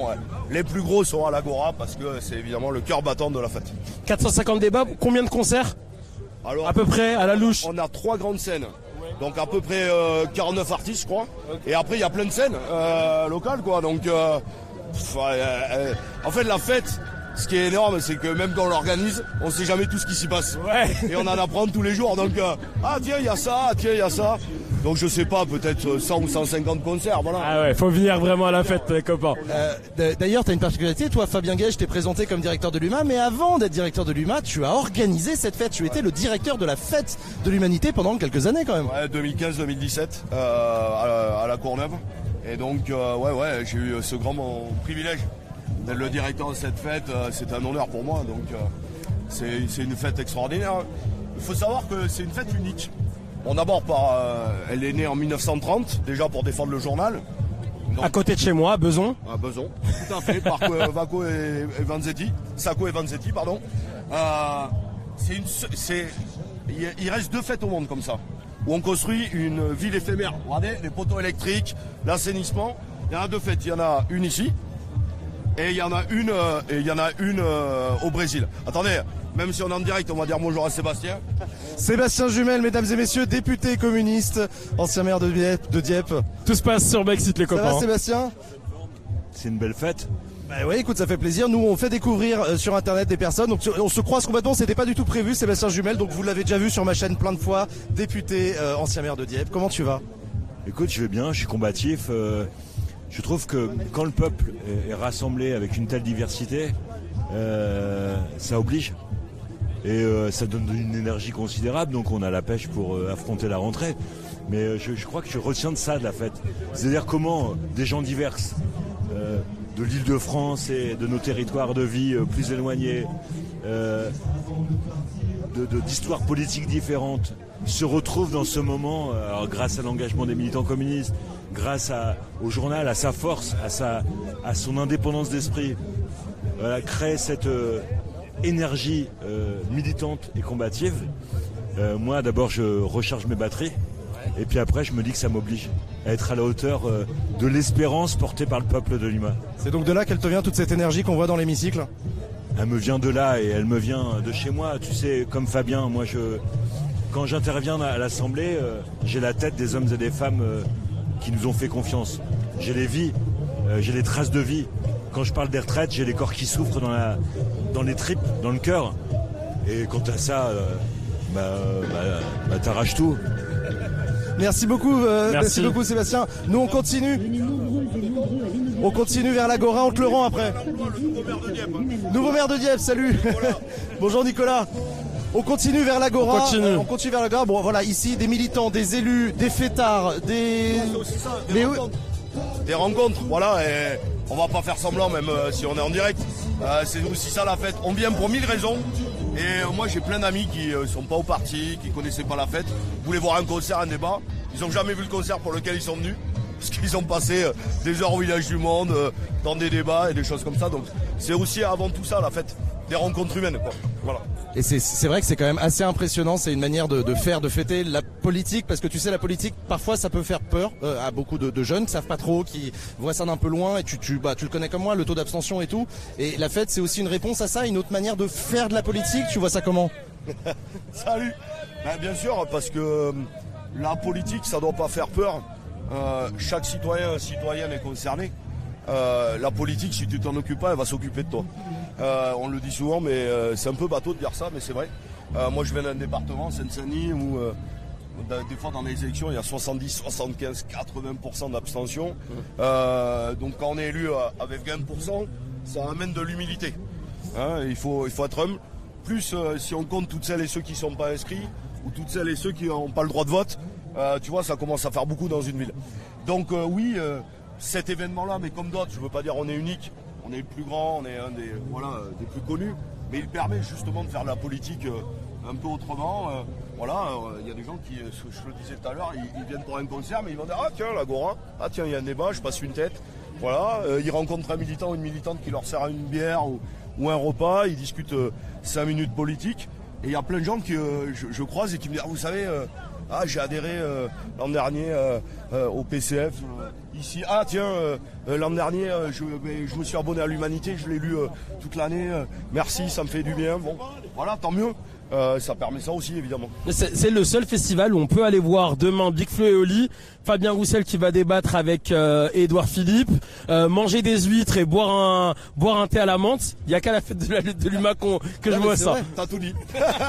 les plus gros sont à l'Agora parce que c'est évidemment le cœur battant de la fête. quatre cent cinquante débats, combien de concerts? Alors, à peu près, à la louche. On a trois grandes scènes, donc à peu près euh, quarante-neuf artistes, je crois. Okay. Et après, il y a plein de scènes euh, locales, quoi. Donc, euh, pff, euh, euh, en fait, la fête, ce qui est énorme, c'est que même quand on l'organise, on sait jamais tout ce qui s'y passe. Ouais. Et on en apprend tous les jours. Donc, euh, ah tiens, il y a ça, ah, tiens, il y a ça. Donc je sais pas, peut-être cent ou cent cinquante concerts, voilà. Ah ouais, faut venir vraiment à la fête, les copains. Euh, D'ailleurs, tu as une particularité, toi Fabien Gay, je t'ai présenté comme directeur de l'U M A, mais avant d'être directeur de l'U M A, tu as organisé cette fête, tu étais le directeur de la fête de l'humanité pendant quelques années quand même. Ouais, deux mille quinze deux mille dix-sept, euh, à, la, à la Courneuve. Et donc, euh, ouais, ouais, j'ai eu ce grand mon privilège d'être le directeur de cette fête, euh, c'est un honneur pour moi, donc euh, c'est une fête extraordinaire. Il faut savoir que c'est une fête unique. Bon, d'abord, par, euh, elle est née en mille neuf cent trente, déjà pour défendre le journal. Donc, à côté de chez moi, Beson. À Beson, tout à fait, par Vacco et, et Vanzetti, Sacco et Vanzetti, pardon. Euh, c'est une, c'est, il reste deux fêtes au monde comme ça, où on construit une ville éphémère. Regardez, les poteaux électriques, l'assainissement. Il y en a deux fêtes, il y en a une ici, et il y en a une, euh, et il y en a une euh, au Brésil. Attendez. Même si on est en direct, on va dire bonjour à Sébastien. Sébastien Jumel, mesdames et messieurs, député communiste, ancien maire de Dieppe. De Dieppe. Tout se passe sur Brexit, les copains. Ça va, Sébastien? C'est une belle fête. Bah oui, écoute, ça fait plaisir. Nous, on fait découvrir euh, sur Internet des personnes. Donc, on se croise complètement. C'était pas du tout prévu, Sébastien Jumel. Donc, vous l'avez déjà vu sur ma chaîne plein de fois. Député, euh, ancien maire de Dieppe. Comment tu vas? Écoute, je vais bien. Je suis combatif. Euh, je trouve que quand le peuple est, est rassemblé avec une telle diversité, euh, ça oblige. Et euh, ça donne une énergie considérable, donc on a la pêche pour euh, affronter la rentrée. Mais euh, je, je crois que je retiens de ça, de la fête. C'est-à-dire comment euh, des gens divers, euh, de l'Île-de-France et de nos territoires de vie euh, plus éloignés, euh, de, de, d'histoires politiques différentes, se retrouvent dans ce moment, euh, alors, grâce à l'engagement des militants communistes, grâce à, au journal, à sa force, à, sa, à son indépendance d'esprit, voilà, créer cette... Euh, énergie euh, militante et combative. Euh, moi d'abord je recharge mes batteries et puis après je me dis que ça m'oblige à être à la hauteur euh, de l'espérance portée par le peuple de Lima. C'est donc de là qu'elle te vient toute cette énergie qu'on voit dans l'hémicycle? Elle me vient de là et elle me vient de chez moi. Tu sais, comme Fabien, moi je quand j'interviens à l'Assemblée, euh, j'ai la tête des hommes et des femmes euh, qui nous ont fait confiance. J'ai les vies, euh, j'ai les traces de vie. Quand je parle des retraites, j'ai les corps qui souffrent dans, la, dans les tripes, dans le cœur. Et quant à ça, euh, bah, bah, bah, t'arraches tout. Merci beaucoup, euh, merci. merci beaucoup Sébastien. Nous on continue. On continue vers l'Agora, on te le rend après. Nouveau maire de Dieppe. Nouveau maire de Dieppe, salut. Bonjour Nicolas. On continue vers l'Agora. On continue. Euh, on continue vers l'Agora. Bon voilà, ici des militants, des élus, des fêtards, des. C'est aussi ça, des, Mais rencontres. Oui. Des rencontres, voilà. Et... On va pas faire semblant même euh, si on est en direct. Euh, c'est aussi ça la fête. On vient pour mille raisons. Et euh, moi j'ai plein d'amis qui euh, sont pas au parti, qui connaissaient pas la fête, voulaient voir un concert, un débat. Ils ont jamais vu le concert pour lequel ils sont venus. Parce qu'ils ont passé euh, des heures au village du monde, euh, dans des débats et des choses comme ça. Donc c'est aussi avant tout ça la fête. Des rencontres humaines, quoi. Voilà. Et c'est vrai que c'est quand même assez impressionnant, c'est une manière de, de faire, de fêter la politique, parce que tu sais, la politique, parfois ça peut faire peur euh, à beaucoup de, de jeunes qui savent pas trop, qui voient ça d'un peu loin, et tu, tu, bah, tu le connais comme moi, le taux d'abstention et tout. Et la fête, c'est aussi une réponse à ça, une autre manière de faire de la politique. Tu vois ça comment? Salut. Ben, bien sûr, parce que euh, la politique, ça doit pas faire peur. Euh, chaque citoyen, citoyenne est concerné. Euh, la politique, si tu t'en occupes pas, elle va s'occuper de toi. Euh, on le dit souvent, mais euh, c'est un peu bateau de dire ça, mais c'est vrai. Euh, moi, je viens d'un département, Seine-Saint-Denis, où euh, des fois dans les élections, il y a soixante-dix, soixante-quinze, quatre-vingts pour cent d'abstention. Euh, donc quand on est élu avec vingt pour cent, ça amène de l'humilité. Hein, il faut, il faut être humble. Plus euh, si on compte toutes celles et ceux qui ne sont pas inscrits, ou toutes celles et ceux qui n'ont pas le droit de vote, euh, tu vois, ça commence à faire beaucoup dans une ville. Donc euh, oui. Euh, Cet événement-là, mais comme d'autres, je ne veux pas dire on est unique, on est le plus grand, on est un des, voilà, des plus connus, mais il permet justement de faire de la politique un peu autrement. Euh, voilà, il euh, y a des gens qui, je le disais tout à l'heure, ils, ils viennent pour un concert, mais ils vont dire ah tiens l'Agora, ah tiens il y a un débat, je passe une tête. Voilà, euh, ils rencontrent un militant ou une militante qui leur sert une bière ou, ou un repas, ils discutent euh, cinq minutes politique, et il y a plein de gens que euh, je, je croise et qui me disent ah, vous savez. Euh, Ah, j'ai adhéré euh, l'an dernier euh, euh, au P C F euh, ici. Ah tiens, euh, euh, l'an dernier, euh, je, ben, je me suis abonné à l'Humanité, je l'ai lu euh, toute l'année. Euh, merci, ça me fait du bien. Bon, voilà, tant mieux. Euh, ça permet ça aussi, évidemment. C'est, c'est le seul festival où on peut aller voir demain Big Flo et Oli, Fabien Roussel qui va débattre avec euh, Édouard Philippe, euh, manger des huîtres et boire un boire un thé à la menthe. Il y a qu'à la fête de, la, de l'U M A qu'on, que ah, je vois ça. Vrai, t'as tout dit.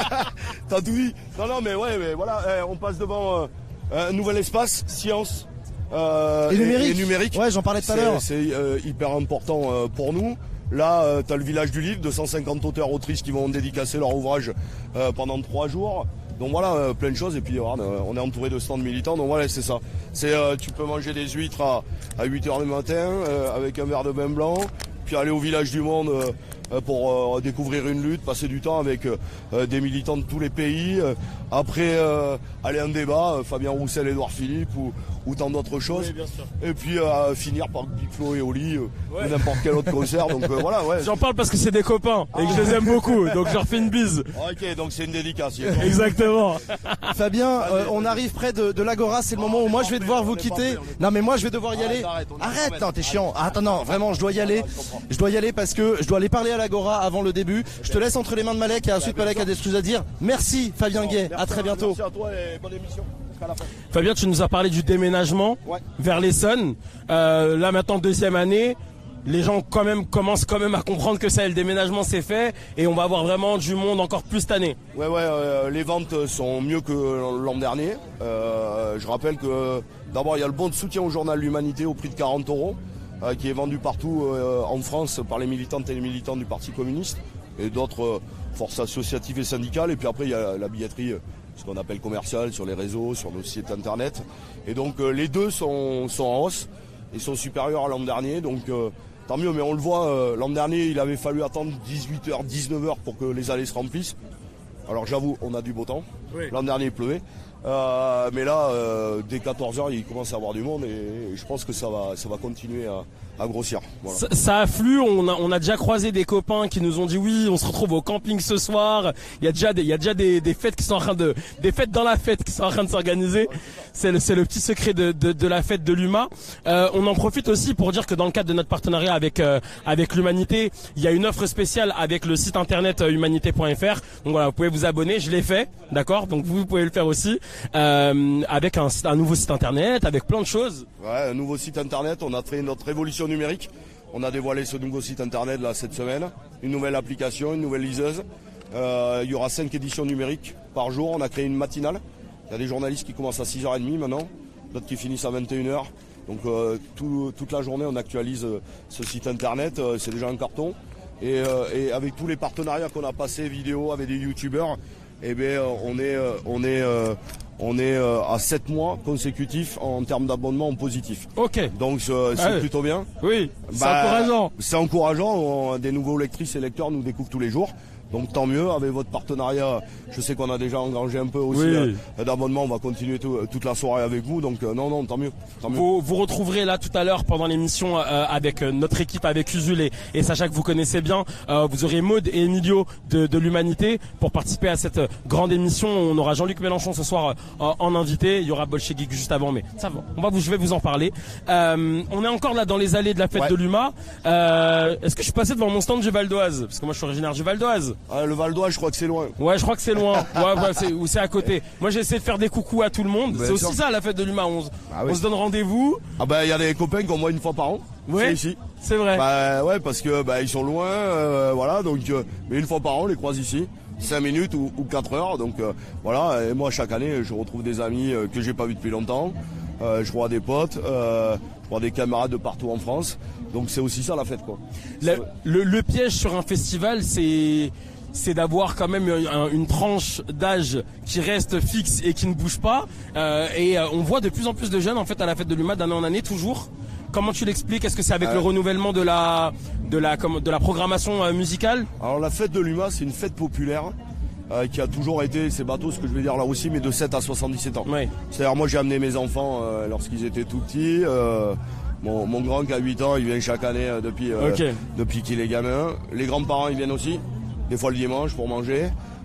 T'as tout dit. Non, non, mais ouais, mais voilà, eh, on passe devant euh, un nouvel espace, science euh, et, numérique. et, et numérique. Ouais, j'en parlais tout à l'heure. C'est euh, hyper important euh, pour nous. Là, euh, tu as le village du livre, deux cent cinquante auteurs, autrices qui vont dédicacer leur ouvrage euh, pendant trois jours. Donc voilà, euh, plein de choses. Et puis regarde, euh, on est entouré de stands militants. Donc voilà, c'est ça. C'est, euh, tu peux manger des huîtres à, à huit heures du matin euh, avec un verre de vin blanc. Puis aller au village du monde euh, pour euh, découvrir une lutte, passer du temps avec euh, des militants de tous les pays. Euh, après, euh, aller à un débat, euh, Fabien Roussel, Édouard Philippe ou, ou tant d'autres choses. Oui, bien sûr. Et puis euh, finir par Big Flo et Oli euh, ouais. ou n'importe quel autre concert. Donc euh, voilà, ouais. J'en parle parce que c'est des copains et que je les aime beaucoup. Donc je leur fais une bise. Ok, donc c'est une dédicace. Exactement. Fabien, euh, on arrive près de, de l'Agora. C'est le moment où moi je vais devoir vous quitter. Non mais moi je vais devoir y aller. Arrête, non, t'es chiant. Attends, non, vraiment, je dois y aller. Je dois y aller parce que je dois aller parler à l'Agora avant le début. Je te laisse entre les mains de Malek et ensuite Malek a des choses à dire. Merci Fabien Gay, à très bientôt. Merci à toi et bonne émission. Fabien, tu nous as parlé du déménagement ouais. vers l'Essonne. Euh, là maintenant deuxième année, les gens quand même commencent quand même à comprendre que ça, le déménagement c'est fait et on va avoir vraiment du monde encore plus cette année. Ouais ouais, euh, les ventes sont mieux que l'an dernier. Euh, je rappelle que d'abord il y a le bon de soutien au journal L'Humanité au prix de quarante euros. Euh, qui est vendu partout euh, en France par les militantes et les militants du Parti communiste et d'autres euh, forces associatives et syndicales. Et puis après, il y a la billetterie, euh, ce qu'on appelle commerciale, sur les réseaux, sur nos sites internet. Et donc euh, les deux sont, sont en hausse et sont supérieurs à l'an dernier. Donc euh, tant mieux, mais on le voit, euh, l'an dernier, il avait fallu attendre dix-huit heures, dix-neuf heures pour que les allées se remplissent. Alors j'avoue, on a du beau temps. Oui. L'an dernier, il pleuvait. Euh, mais là, euh, dès quatorze heures, il commence à avoir du monde et, et je pense que ça va, ça va continuer à, à grossir. Voilà. Ça, ça afflue. On a, on a déjà croisé des copains qui nous ont dit oui, on se retrouve au camping ce soir. Il y a déjà des, il y a déjà des, des fêtes qui sont en train de, des fêtes dans la fête qui sont en train de s'organiser. C'est le, c'est le petit secret de, de, de la fête de l'U M A. Euh, on en profite aussi pour dire que dans le cadre de notre partenariat avec, euh, avec l'Humanité, il y a une offre spéciale avec le site internet euh, humanité point f r. Donc voilà, vous pouvez vous abonner. Je l'ai fait, d'accord. Donc vous, vous pouvez le faire aussi. Euh, avec un, un nouveau site internet, avec plein de choses. Ouais, un nouveau site internet, on a créé notre révolution numérique. On a dévoilé ce nouveau site internet là cette semaine. Une nouvelle application, une nouvelle liseuse. Euh, il y aura cinq éditions numériques par jour. On a créé une matinale. Il y a des journalistes qui commencent à six heures trente maintenant, d'autres qui finissent à vingt et une heures. Donc euh, tout, toute la journée on actualise euh, ce site internet, euh, c'est déjà un carton. Et, euh, et avec tous les partenariats qu'on a passés, vidéo avec des youtubeurs, eh bien, on est, on est, on est à sept mois consécutifs en termes d'abonnement en positif. Ok. Donc c'est ah oui. plutôt bien. Oui. C'est bah, encourageant. C'est encourageant. On, des nouveaux lectrices et lecteurs nous découvrent tous les jours. Donc tant mieux, avec votre partenariat, je sais qu'on a déjà engrangé un peu aussi oui. euh, d'abonnement, on va continuer tout, toute la soirée avec vous, donc euh, non, non, tant mieux. Tant mieux. Vous, vous retrouverez là tout à l'heure pendant l'émission euh, avec euh, notre équipe, avec Usul et, et Sacha que vous connaissez bien, euh, vous aurez Maud et Emilio de, de l'Humanité pour participer à cette grande émission. On aura Jean-Luc Mélenchon ce soir euh, en invité, il y aura Bolchegeek juste avant, mais ça va, on va vous, je vais vous en parler. Euh, on est encore là dans les allées de la fête ouais. de l'U M A. Euh, est-ce que je suis passé devant mon stand du Val d'Oise? Parce que moi je suis originaire du Val d'Oise. Ah, le Val d'Oise, je crois que c'est loin. Ouais, je crois que c'est loin. Ouais, ouais, c'est, ou c'est à côté. Moi, j'ai essayé de faire des coucous à tout le monde. Bien c'est sûr. Aussi ça, la fête de l'U M A. On, ah, oui. on se donne rendez-vous. Ah bah, il y a des copains qu'on voit une fois par an. Ouais. C'est ici. C'est vrai. Bah ouais, parce que bah ils sont loin, euh, voilà. Donc, euh, mais une fois par an, on les croise ici. cinq minutes ou, ou quatre heures. Donc euh, voilà. Et moi, chaque année, je retrouve des amis euh, que j'ai pas vus depuis longtemps. Euh, je vois des potes, euh, je vois des camarades de partout en France. Donc c'est aussi ça la fête, quoi. Le, le, le piège sur un festival, c'est c'est d'avoir quand même une, une tranche d'âge qui reste fixe et qui ne bouge pas. Euh, et euh, on voit de plus en plus de jeunes en fait à la fête de l'U M A d'année en année toujours. Comment tu l'expliques? Est-ce que c'est avec euh... le renouvellement de la de la comme, de la programmation euh, musicale? Alors la fête de l'U M A, c'est une fête populaire. Euh, qui a toujours été, c'est bateau ce que je vais dire là aussi, mais de sept à soixante-dix-sept ans. Oui. C'est-à-dire moi j'ai amené mes enfants euh, lorsqu'ils étaient tout petits. Euh, mon, mon grand qui a huit ans, il vient chaque année euh, depuis, euh, okay. depuis qu'il est gamin. Les grands-parents ils viennent aussi, des fois le dimanche pour manger.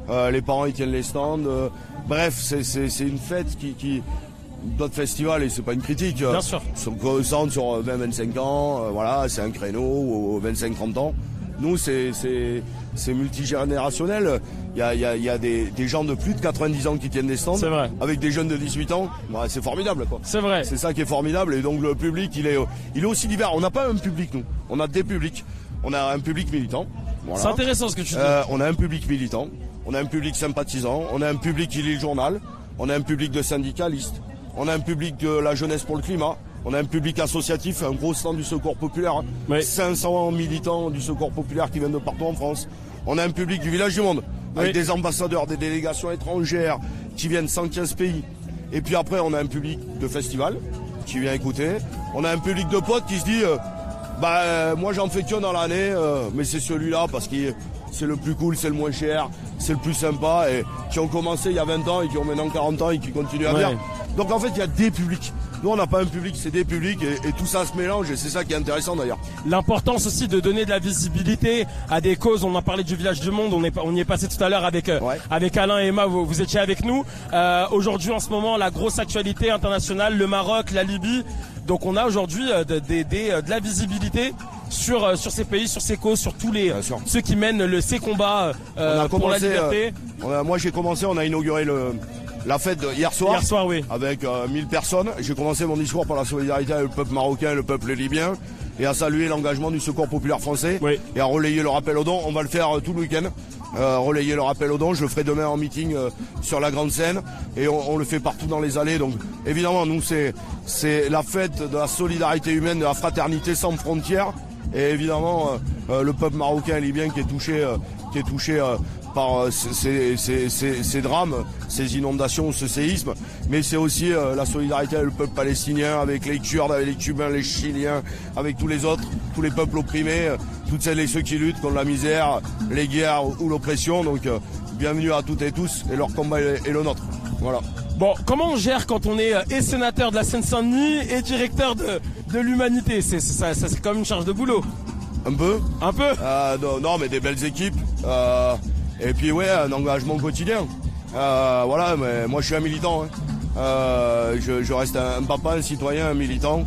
Euh, les parents ils tiennent les stands. Euh, bref, c'est, c'est, c'est une fête qui, qui d'autres festivals, et c'est pas une critique, bien sûr, sont concentrés sur vingt à vingt-cinq ans, euh, voilà, c'est un créneau, ou vingt-cinq à trente ans. Nous, c'est, c'est, c'est multigénérationnel. Il y a, il y a, il y a des, des gens de plus de quatre-vingt-dix ans qui tiennent des stands, c'est vrai, avec des jeunes de dix-huit ans. Bah, c'est formidable, quoi. C'est vrai. C'est ça qui est formidable. Et donc le public, il est, il est aussi divers. On n'a pas un public, nous. On a des publics. On a un public militant. Voilà. C'est intéressant ce que tu dis. Euh, on a un public militant. On a un public sympathisant. On a un public qui lit le journal. On a un public de syndicalistes. On a un public de la jeunesse pour le climat. On a un public associatif, un gros stand du Secours Populaire. Oui. cinq cents militants du Secours Populaire qui viennent de partout en France. On a un public du Village du Monde, avec oui. des ambassadeurs, des délégations étrangères qui viennent de cent quinze pays. Et puis après, on a un public de festival qui vient écouter. On a un public de potes qui se dit, euh, bah euh, moi j'en fais qu'un dans l'année, euh, mais c'est celui-là parce que c'est le plus cool, c'est le moins cher, c'est le plus sympa, et qui ont commencé il y a vingt ans et qui ont maintenant quarante ans et qui continuent à venir. Ouais. Donc en fait, il y a des publics. Nous, on n'a pas un public, c'est des publics, et, et tout ça se mélange, et c'est ça qui est intéressant d'ailleurs. L'importance aussi de donner de la visibilité à des causes. On en parlait du Village du Monde, on, est, on y est passé tout à l'heure avec, ouais. avec Alain et Emma, vous, vous étiez avec nous. Euh, aujourd'hui, en ce moment, la grosse actualité internationale, le Maroc, la Libye. Donc on a aujourd'hui euh, de, de, de, de la visibilité sur, euh, sur ces pays, sur ces causes, sur tous les ceux qui mènent le, ces combats euh, on a pour commencé, la liberté. Euh, on a, moi j'ai commencé, on a inauguré le... la fête de hier soir, hier soir oui. avec euh, mille personnes. J'ai commencé mon discours par la solidarité avec le peuple marocain et le peuple libyen, et à saluer l'engagement du Secours Populaire Français, oui. et à relayer le rappel aux dons. On va le faire euh, tout le week-end, euh, relayer le rappel aux dons. Je le ferai demain en meeting euh, sur la grande scène, et on, on le fait partout dans les allées. Donc évidemment, nous c'est c'est la fête de la solidarité humaine, de la fraternité sans frontières, et évidemment euh, euh, le peuple marocain et libyen qui est touché, euh, qui est touché. Euh, par ces, ces, ces, ces drames, ces inondations, ce séisme, mais c'est aussi euh, la solidarité avec le peuple palestinien, avec les Kurdes, avec les Cubains, les Chiliens, avec tous les autres, tous les peuples opprimés, euh, toutes celles et ceux qui luttent contre la misère, les guerres ou l'oppression. Donc euh, bienvenue à toutes et tous, et leur combat est, est le nôtre. Voilà. Bon, comment on gère quand on est et sénateur de la Seine-Saint-Denis et directeur de, de l'Humanité? C'est, c'est, ça, ça, c'est comme une charge de boulot. Un peu. Un peu euh, non, non, mais des belles équipes. Euh, Et puis ouais, un engagement quotidien. Euh, voilà, mais moi je suis un militant. Hein. Euh, je, je reste un, un papa, un citoyen, un militant,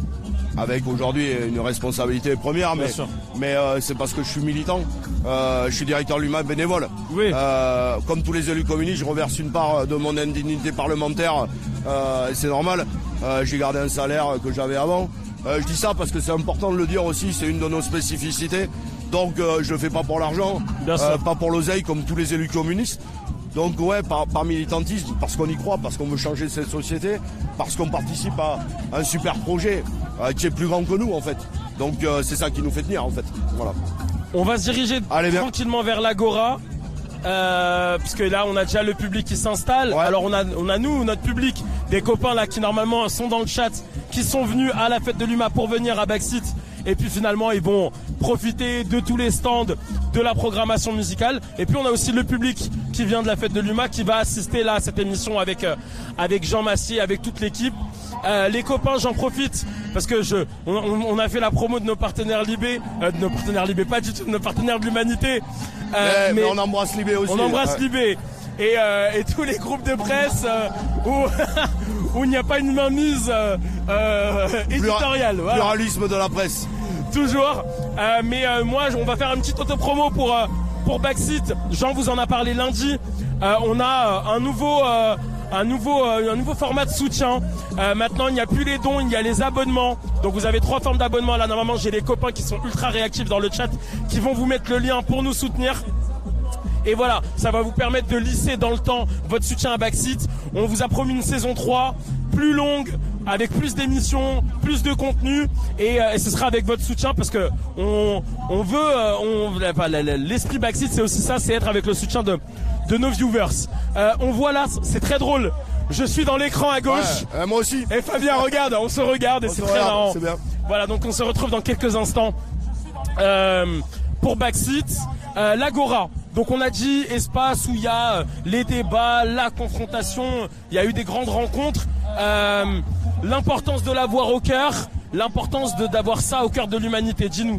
avec aujourd'hui une responsabilité première, mais, mais euh, c'est parce que je suis militant. Euh, je suis directeur de l'U M A bénévole. Oui. Euh, comme tous les élus communistes, je reverse une part de mon indignité parlementaire. Euh, c'est normal. Euh, j'ai gardé un salaire que j'avais avant. Euh, je dis ça parce que c'est important de le dire aussi, c'est une de nos spécificités. Donc euh, je le fais pas pour l'argent, euh, pas pour l'oseille comme tous les élus communistes. Donc ouais, par, par militantisme, parce qu'on y croit, parce qu'on veut changer cette société, parce qu'on participe à un super projet euh, qui est plus grand que nous en fait. Donc euh, c'est ça qui nous fait tenir en fait. Voilà. On va se diriger Allez, tranquillement vers l'Agora. Euh, parce que là on a déjà le public qui s'installe. Ouais. Alors on a, on a nous, notre public, des copains là qui normalement sont dans le chat, qui sont venus à la fête de l'U M A pour venir à Backseat. Et puis finalement ils vont profiter de tous les stands, de la programmation musicale. Et puis on a aussi le public qui vient de la fête de l'U M A qui va assister là à cette émission avec, euh, avec Jean Massier, avec toute l'équipe. Euh, les copains, j'en profite parce que je, on, on a fait la promo de nos partenaires Libé, euh, de nos partenaires Libé, pas du tout de nos partenaires de l'Humanité. Euh, mais, mais on embrasse Libé aussi. On embrasse ouais. Libé. Et, euh, et tous les groupes de presse euh, où, où il n'y a pas une mainmise euh, euh, éditoriale. Voilà. Pluralisme de la presse. Toujours. Euh, mais euh, moi, on va faire une petite autopromo pour, euh, pour Backseat. Jean vous en a parlé lundi. Euh, on a euh, un nouveau... Euh, Un nouveau, euh, un nouveau format de soutien. Euh, maintenant, il n'y a plus les dons, il y a les abonnements. Donc, vous avez trois formes d'abonnement. Là, normalement, j'ai les copains qui sont ultra réactifs dans le chat qui vont vous mettre le lien pour nous soutenir. Et voilà, ça va vous permettre de lisser dans le temps votre soutien à Backseat. On vous a promis une saison trois, plus longue, avec plus d'émissions, plus de contenu, et, euh, et ce sera avec votre soutien parce que on, on veut, euh, on, enfin, l'esprit Backseat, c'est aussi ça, c'est être avec le soutien de de nos viewers. Euh, on voit là, c'est très drôle. Je suis dans l'écran à gauche. Ouais, euh, moi aussi. Et Fabien regarde, on se regarde et c'est très marrant. C'est bien. Voilà, donc on se retrouve dans quelques instants euh, pour Backseat, euh, l'Agora. Donc on a dit espace où il y a euh, les débats, la confrontation. Il y a eu des grandes rencontres. Euh, l'importance de l'avoir au cœur, l'importance de d'avoir ça au cœur de l'humanité. Dis-nous.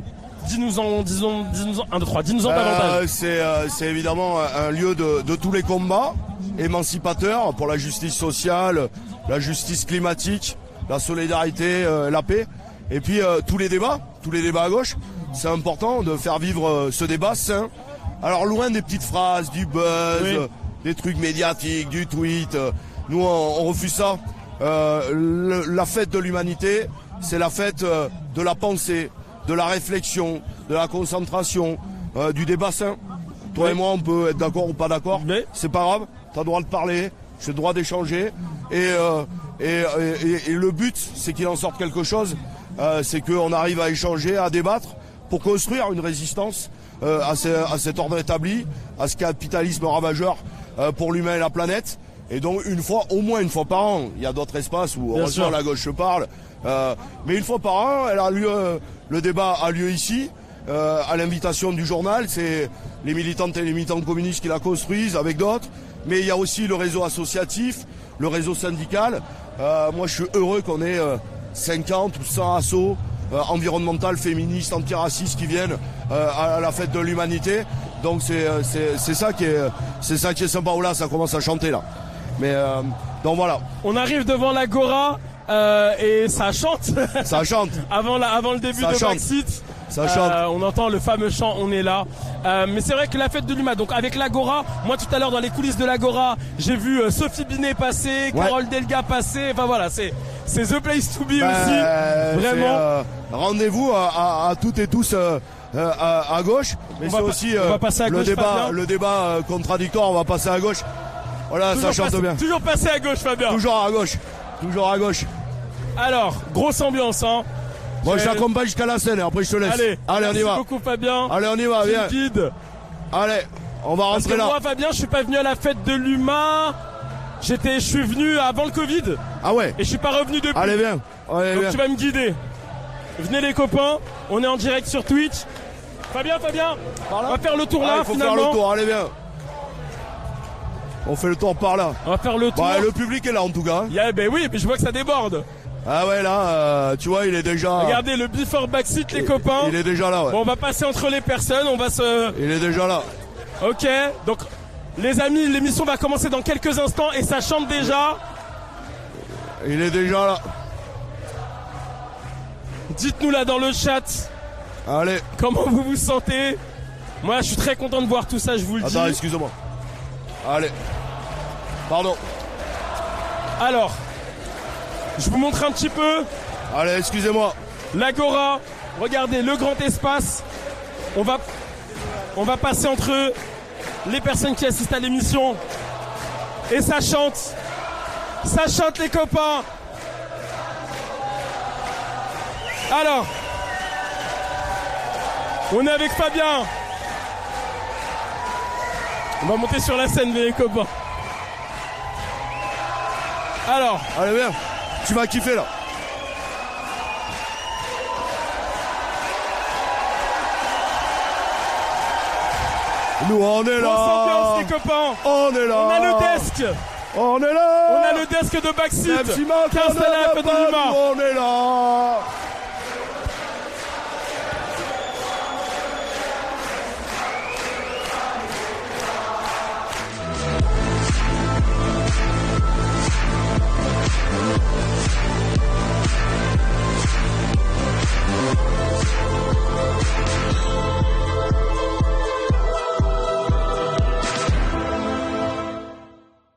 dis-nous-en, disons, dis-nous-en, un, deux, trois, dis-nous-en euh, davantage. C'est, euh, c'est évidemment un lieu de, de tous les combats, émancipateur pour la justice sociale, la justice climatique, la solidarité, euh, la paix. Et puis euh, tous les débats, tous les débats à gauche, c'est important de faire vivre euh, ce débat sain. Alors loin des petites phrases, du buzz, oui. euh, des trucs médiatiques, du tweet. Euh, nous on, on refuse ça. Euh, le, la fête de l'humanité, c'est la fête euh, de la pensée, de la réflexion, de la concentration, euh, du débat sain. Toi oui. et moi, on peut être d'accord ou pas d'accord. Mais... c'est pas grave. T'as le droit de parler, j'ai le droit d'échanger. Et, euh, et, et, et le but, c'est qu'il en sorte quelque chose. Euh, c'est qu'on arrive à échanger, à débattre, pour construire une résistance euh, à, ce, à cet ordre établi, à ce capitalisme ravageur euh, pour l'humain et la planète. Et donc une fois, au moins une fois par an, il y a d'autres espaces où heureusement la gauche se parle, euh, mais une fois par an, elle a lieu, euh, le débat a lieu ici, euh, à l'invitation du journal. C'est les militantes et les militants communistes qui la construisent avec d'autres, mais il y a aussi le réseau associatif, le réseau syndical. Euh, moi, je suis heureux qu'on ait euh, cinquante ou cent assos euh, environnementales, féministes, antiracistes qui viennent euh, à la fête de l'humanité. Donc c'est c'est c'est ça qui est c'est ça qui est sympa. Oh là, ça commence à chanter là. Mais euh, donc voilà. On arrive devant l'Agora euh, et ça chante. Ça chante. avant la, avant le début ça de chante. Brexit. Ça chante. Euh, on entend le fameux chant On est là. Euh, mais c'est vrai que la fête de l'Humain, donc avec l'Agora, moi tout à l'heure dans les coulisses de l'Agora, j'ai vu euh, Sophie Binet passer, ouais. Carole Delga passer. Enfin voilà, c'est c'est the place to be ben, aussi. Vraiment. Euh, rendez-vous à, à, à toutes et tous. Euh, Euh, à, à gauche, mais c'est aussi euh, le, gauche, débat, Fabien. le débat euh, contradictoire. On va passer à gauche. Voilà, toujours ça chante passer, bien. Toujours passer à gauche, Fabien. Toujours à gauche. Toujours à gauche. Alors, grosse ambiance, hein. Moi, je t'accompagne jusqu'à la scène et après je te laisse. Allez, Allez on y va. Merci beaucoup, Fabien. Allez, on y va, viens. Guide. Allez, on va Parce rentrer que là. Moi, Fabien, je suis pas venu à la fête de l'Humain. J'étais, je suis venu avant le Covid. Ah ouais. Et je suis pas revenu depuis. Allez, viens. Allez, Donc viens. tu vas me guider. Venez les copains, on est en direct sur Twitch. Fabien, Fabien, on va faire le tour là, ah, il faut finalement. faire le tour, allez viens. On fait le tour par là. On va faire le tour. Bah, le public est là en tout cas. Yeah, ben oui, mais je vois que ça déborde. Ah ouais là, euh, tu vois, il est déjà... Regardez le before backseat les copains. Il est déjà là, ouais. Bon, on va passer entre les personnes, on va se... Il est déjà là. Ok, donc les amis, l'émission va commencer dans quelques instants et ça chante déjà. Il est déjà là. Dites-nous là dans le chat. Allez. Comment vous vous sentez? Moi, je suis très content de voir tout ça, je vous le Attends, dis. Attends, excusez-moi. Allez. Pardon. Alors, je vous montre un petit peu. Allez, excusez-moi. L'Agora, regardez, le grand espace. On va, on va passer entre les personnes qui assistent à l'émission. Et ça chante. Ça chante les copains. Alors, on est avec Fabien. On va monter sur la scène, les copains. Alors, allez viens, tu vas kiffer là. Nous on est là. Grosse ambiance les copains. On est là. On a le desk. On est là. On a le desk de Backseat qui est installé à la fête de l'Humain. On est là.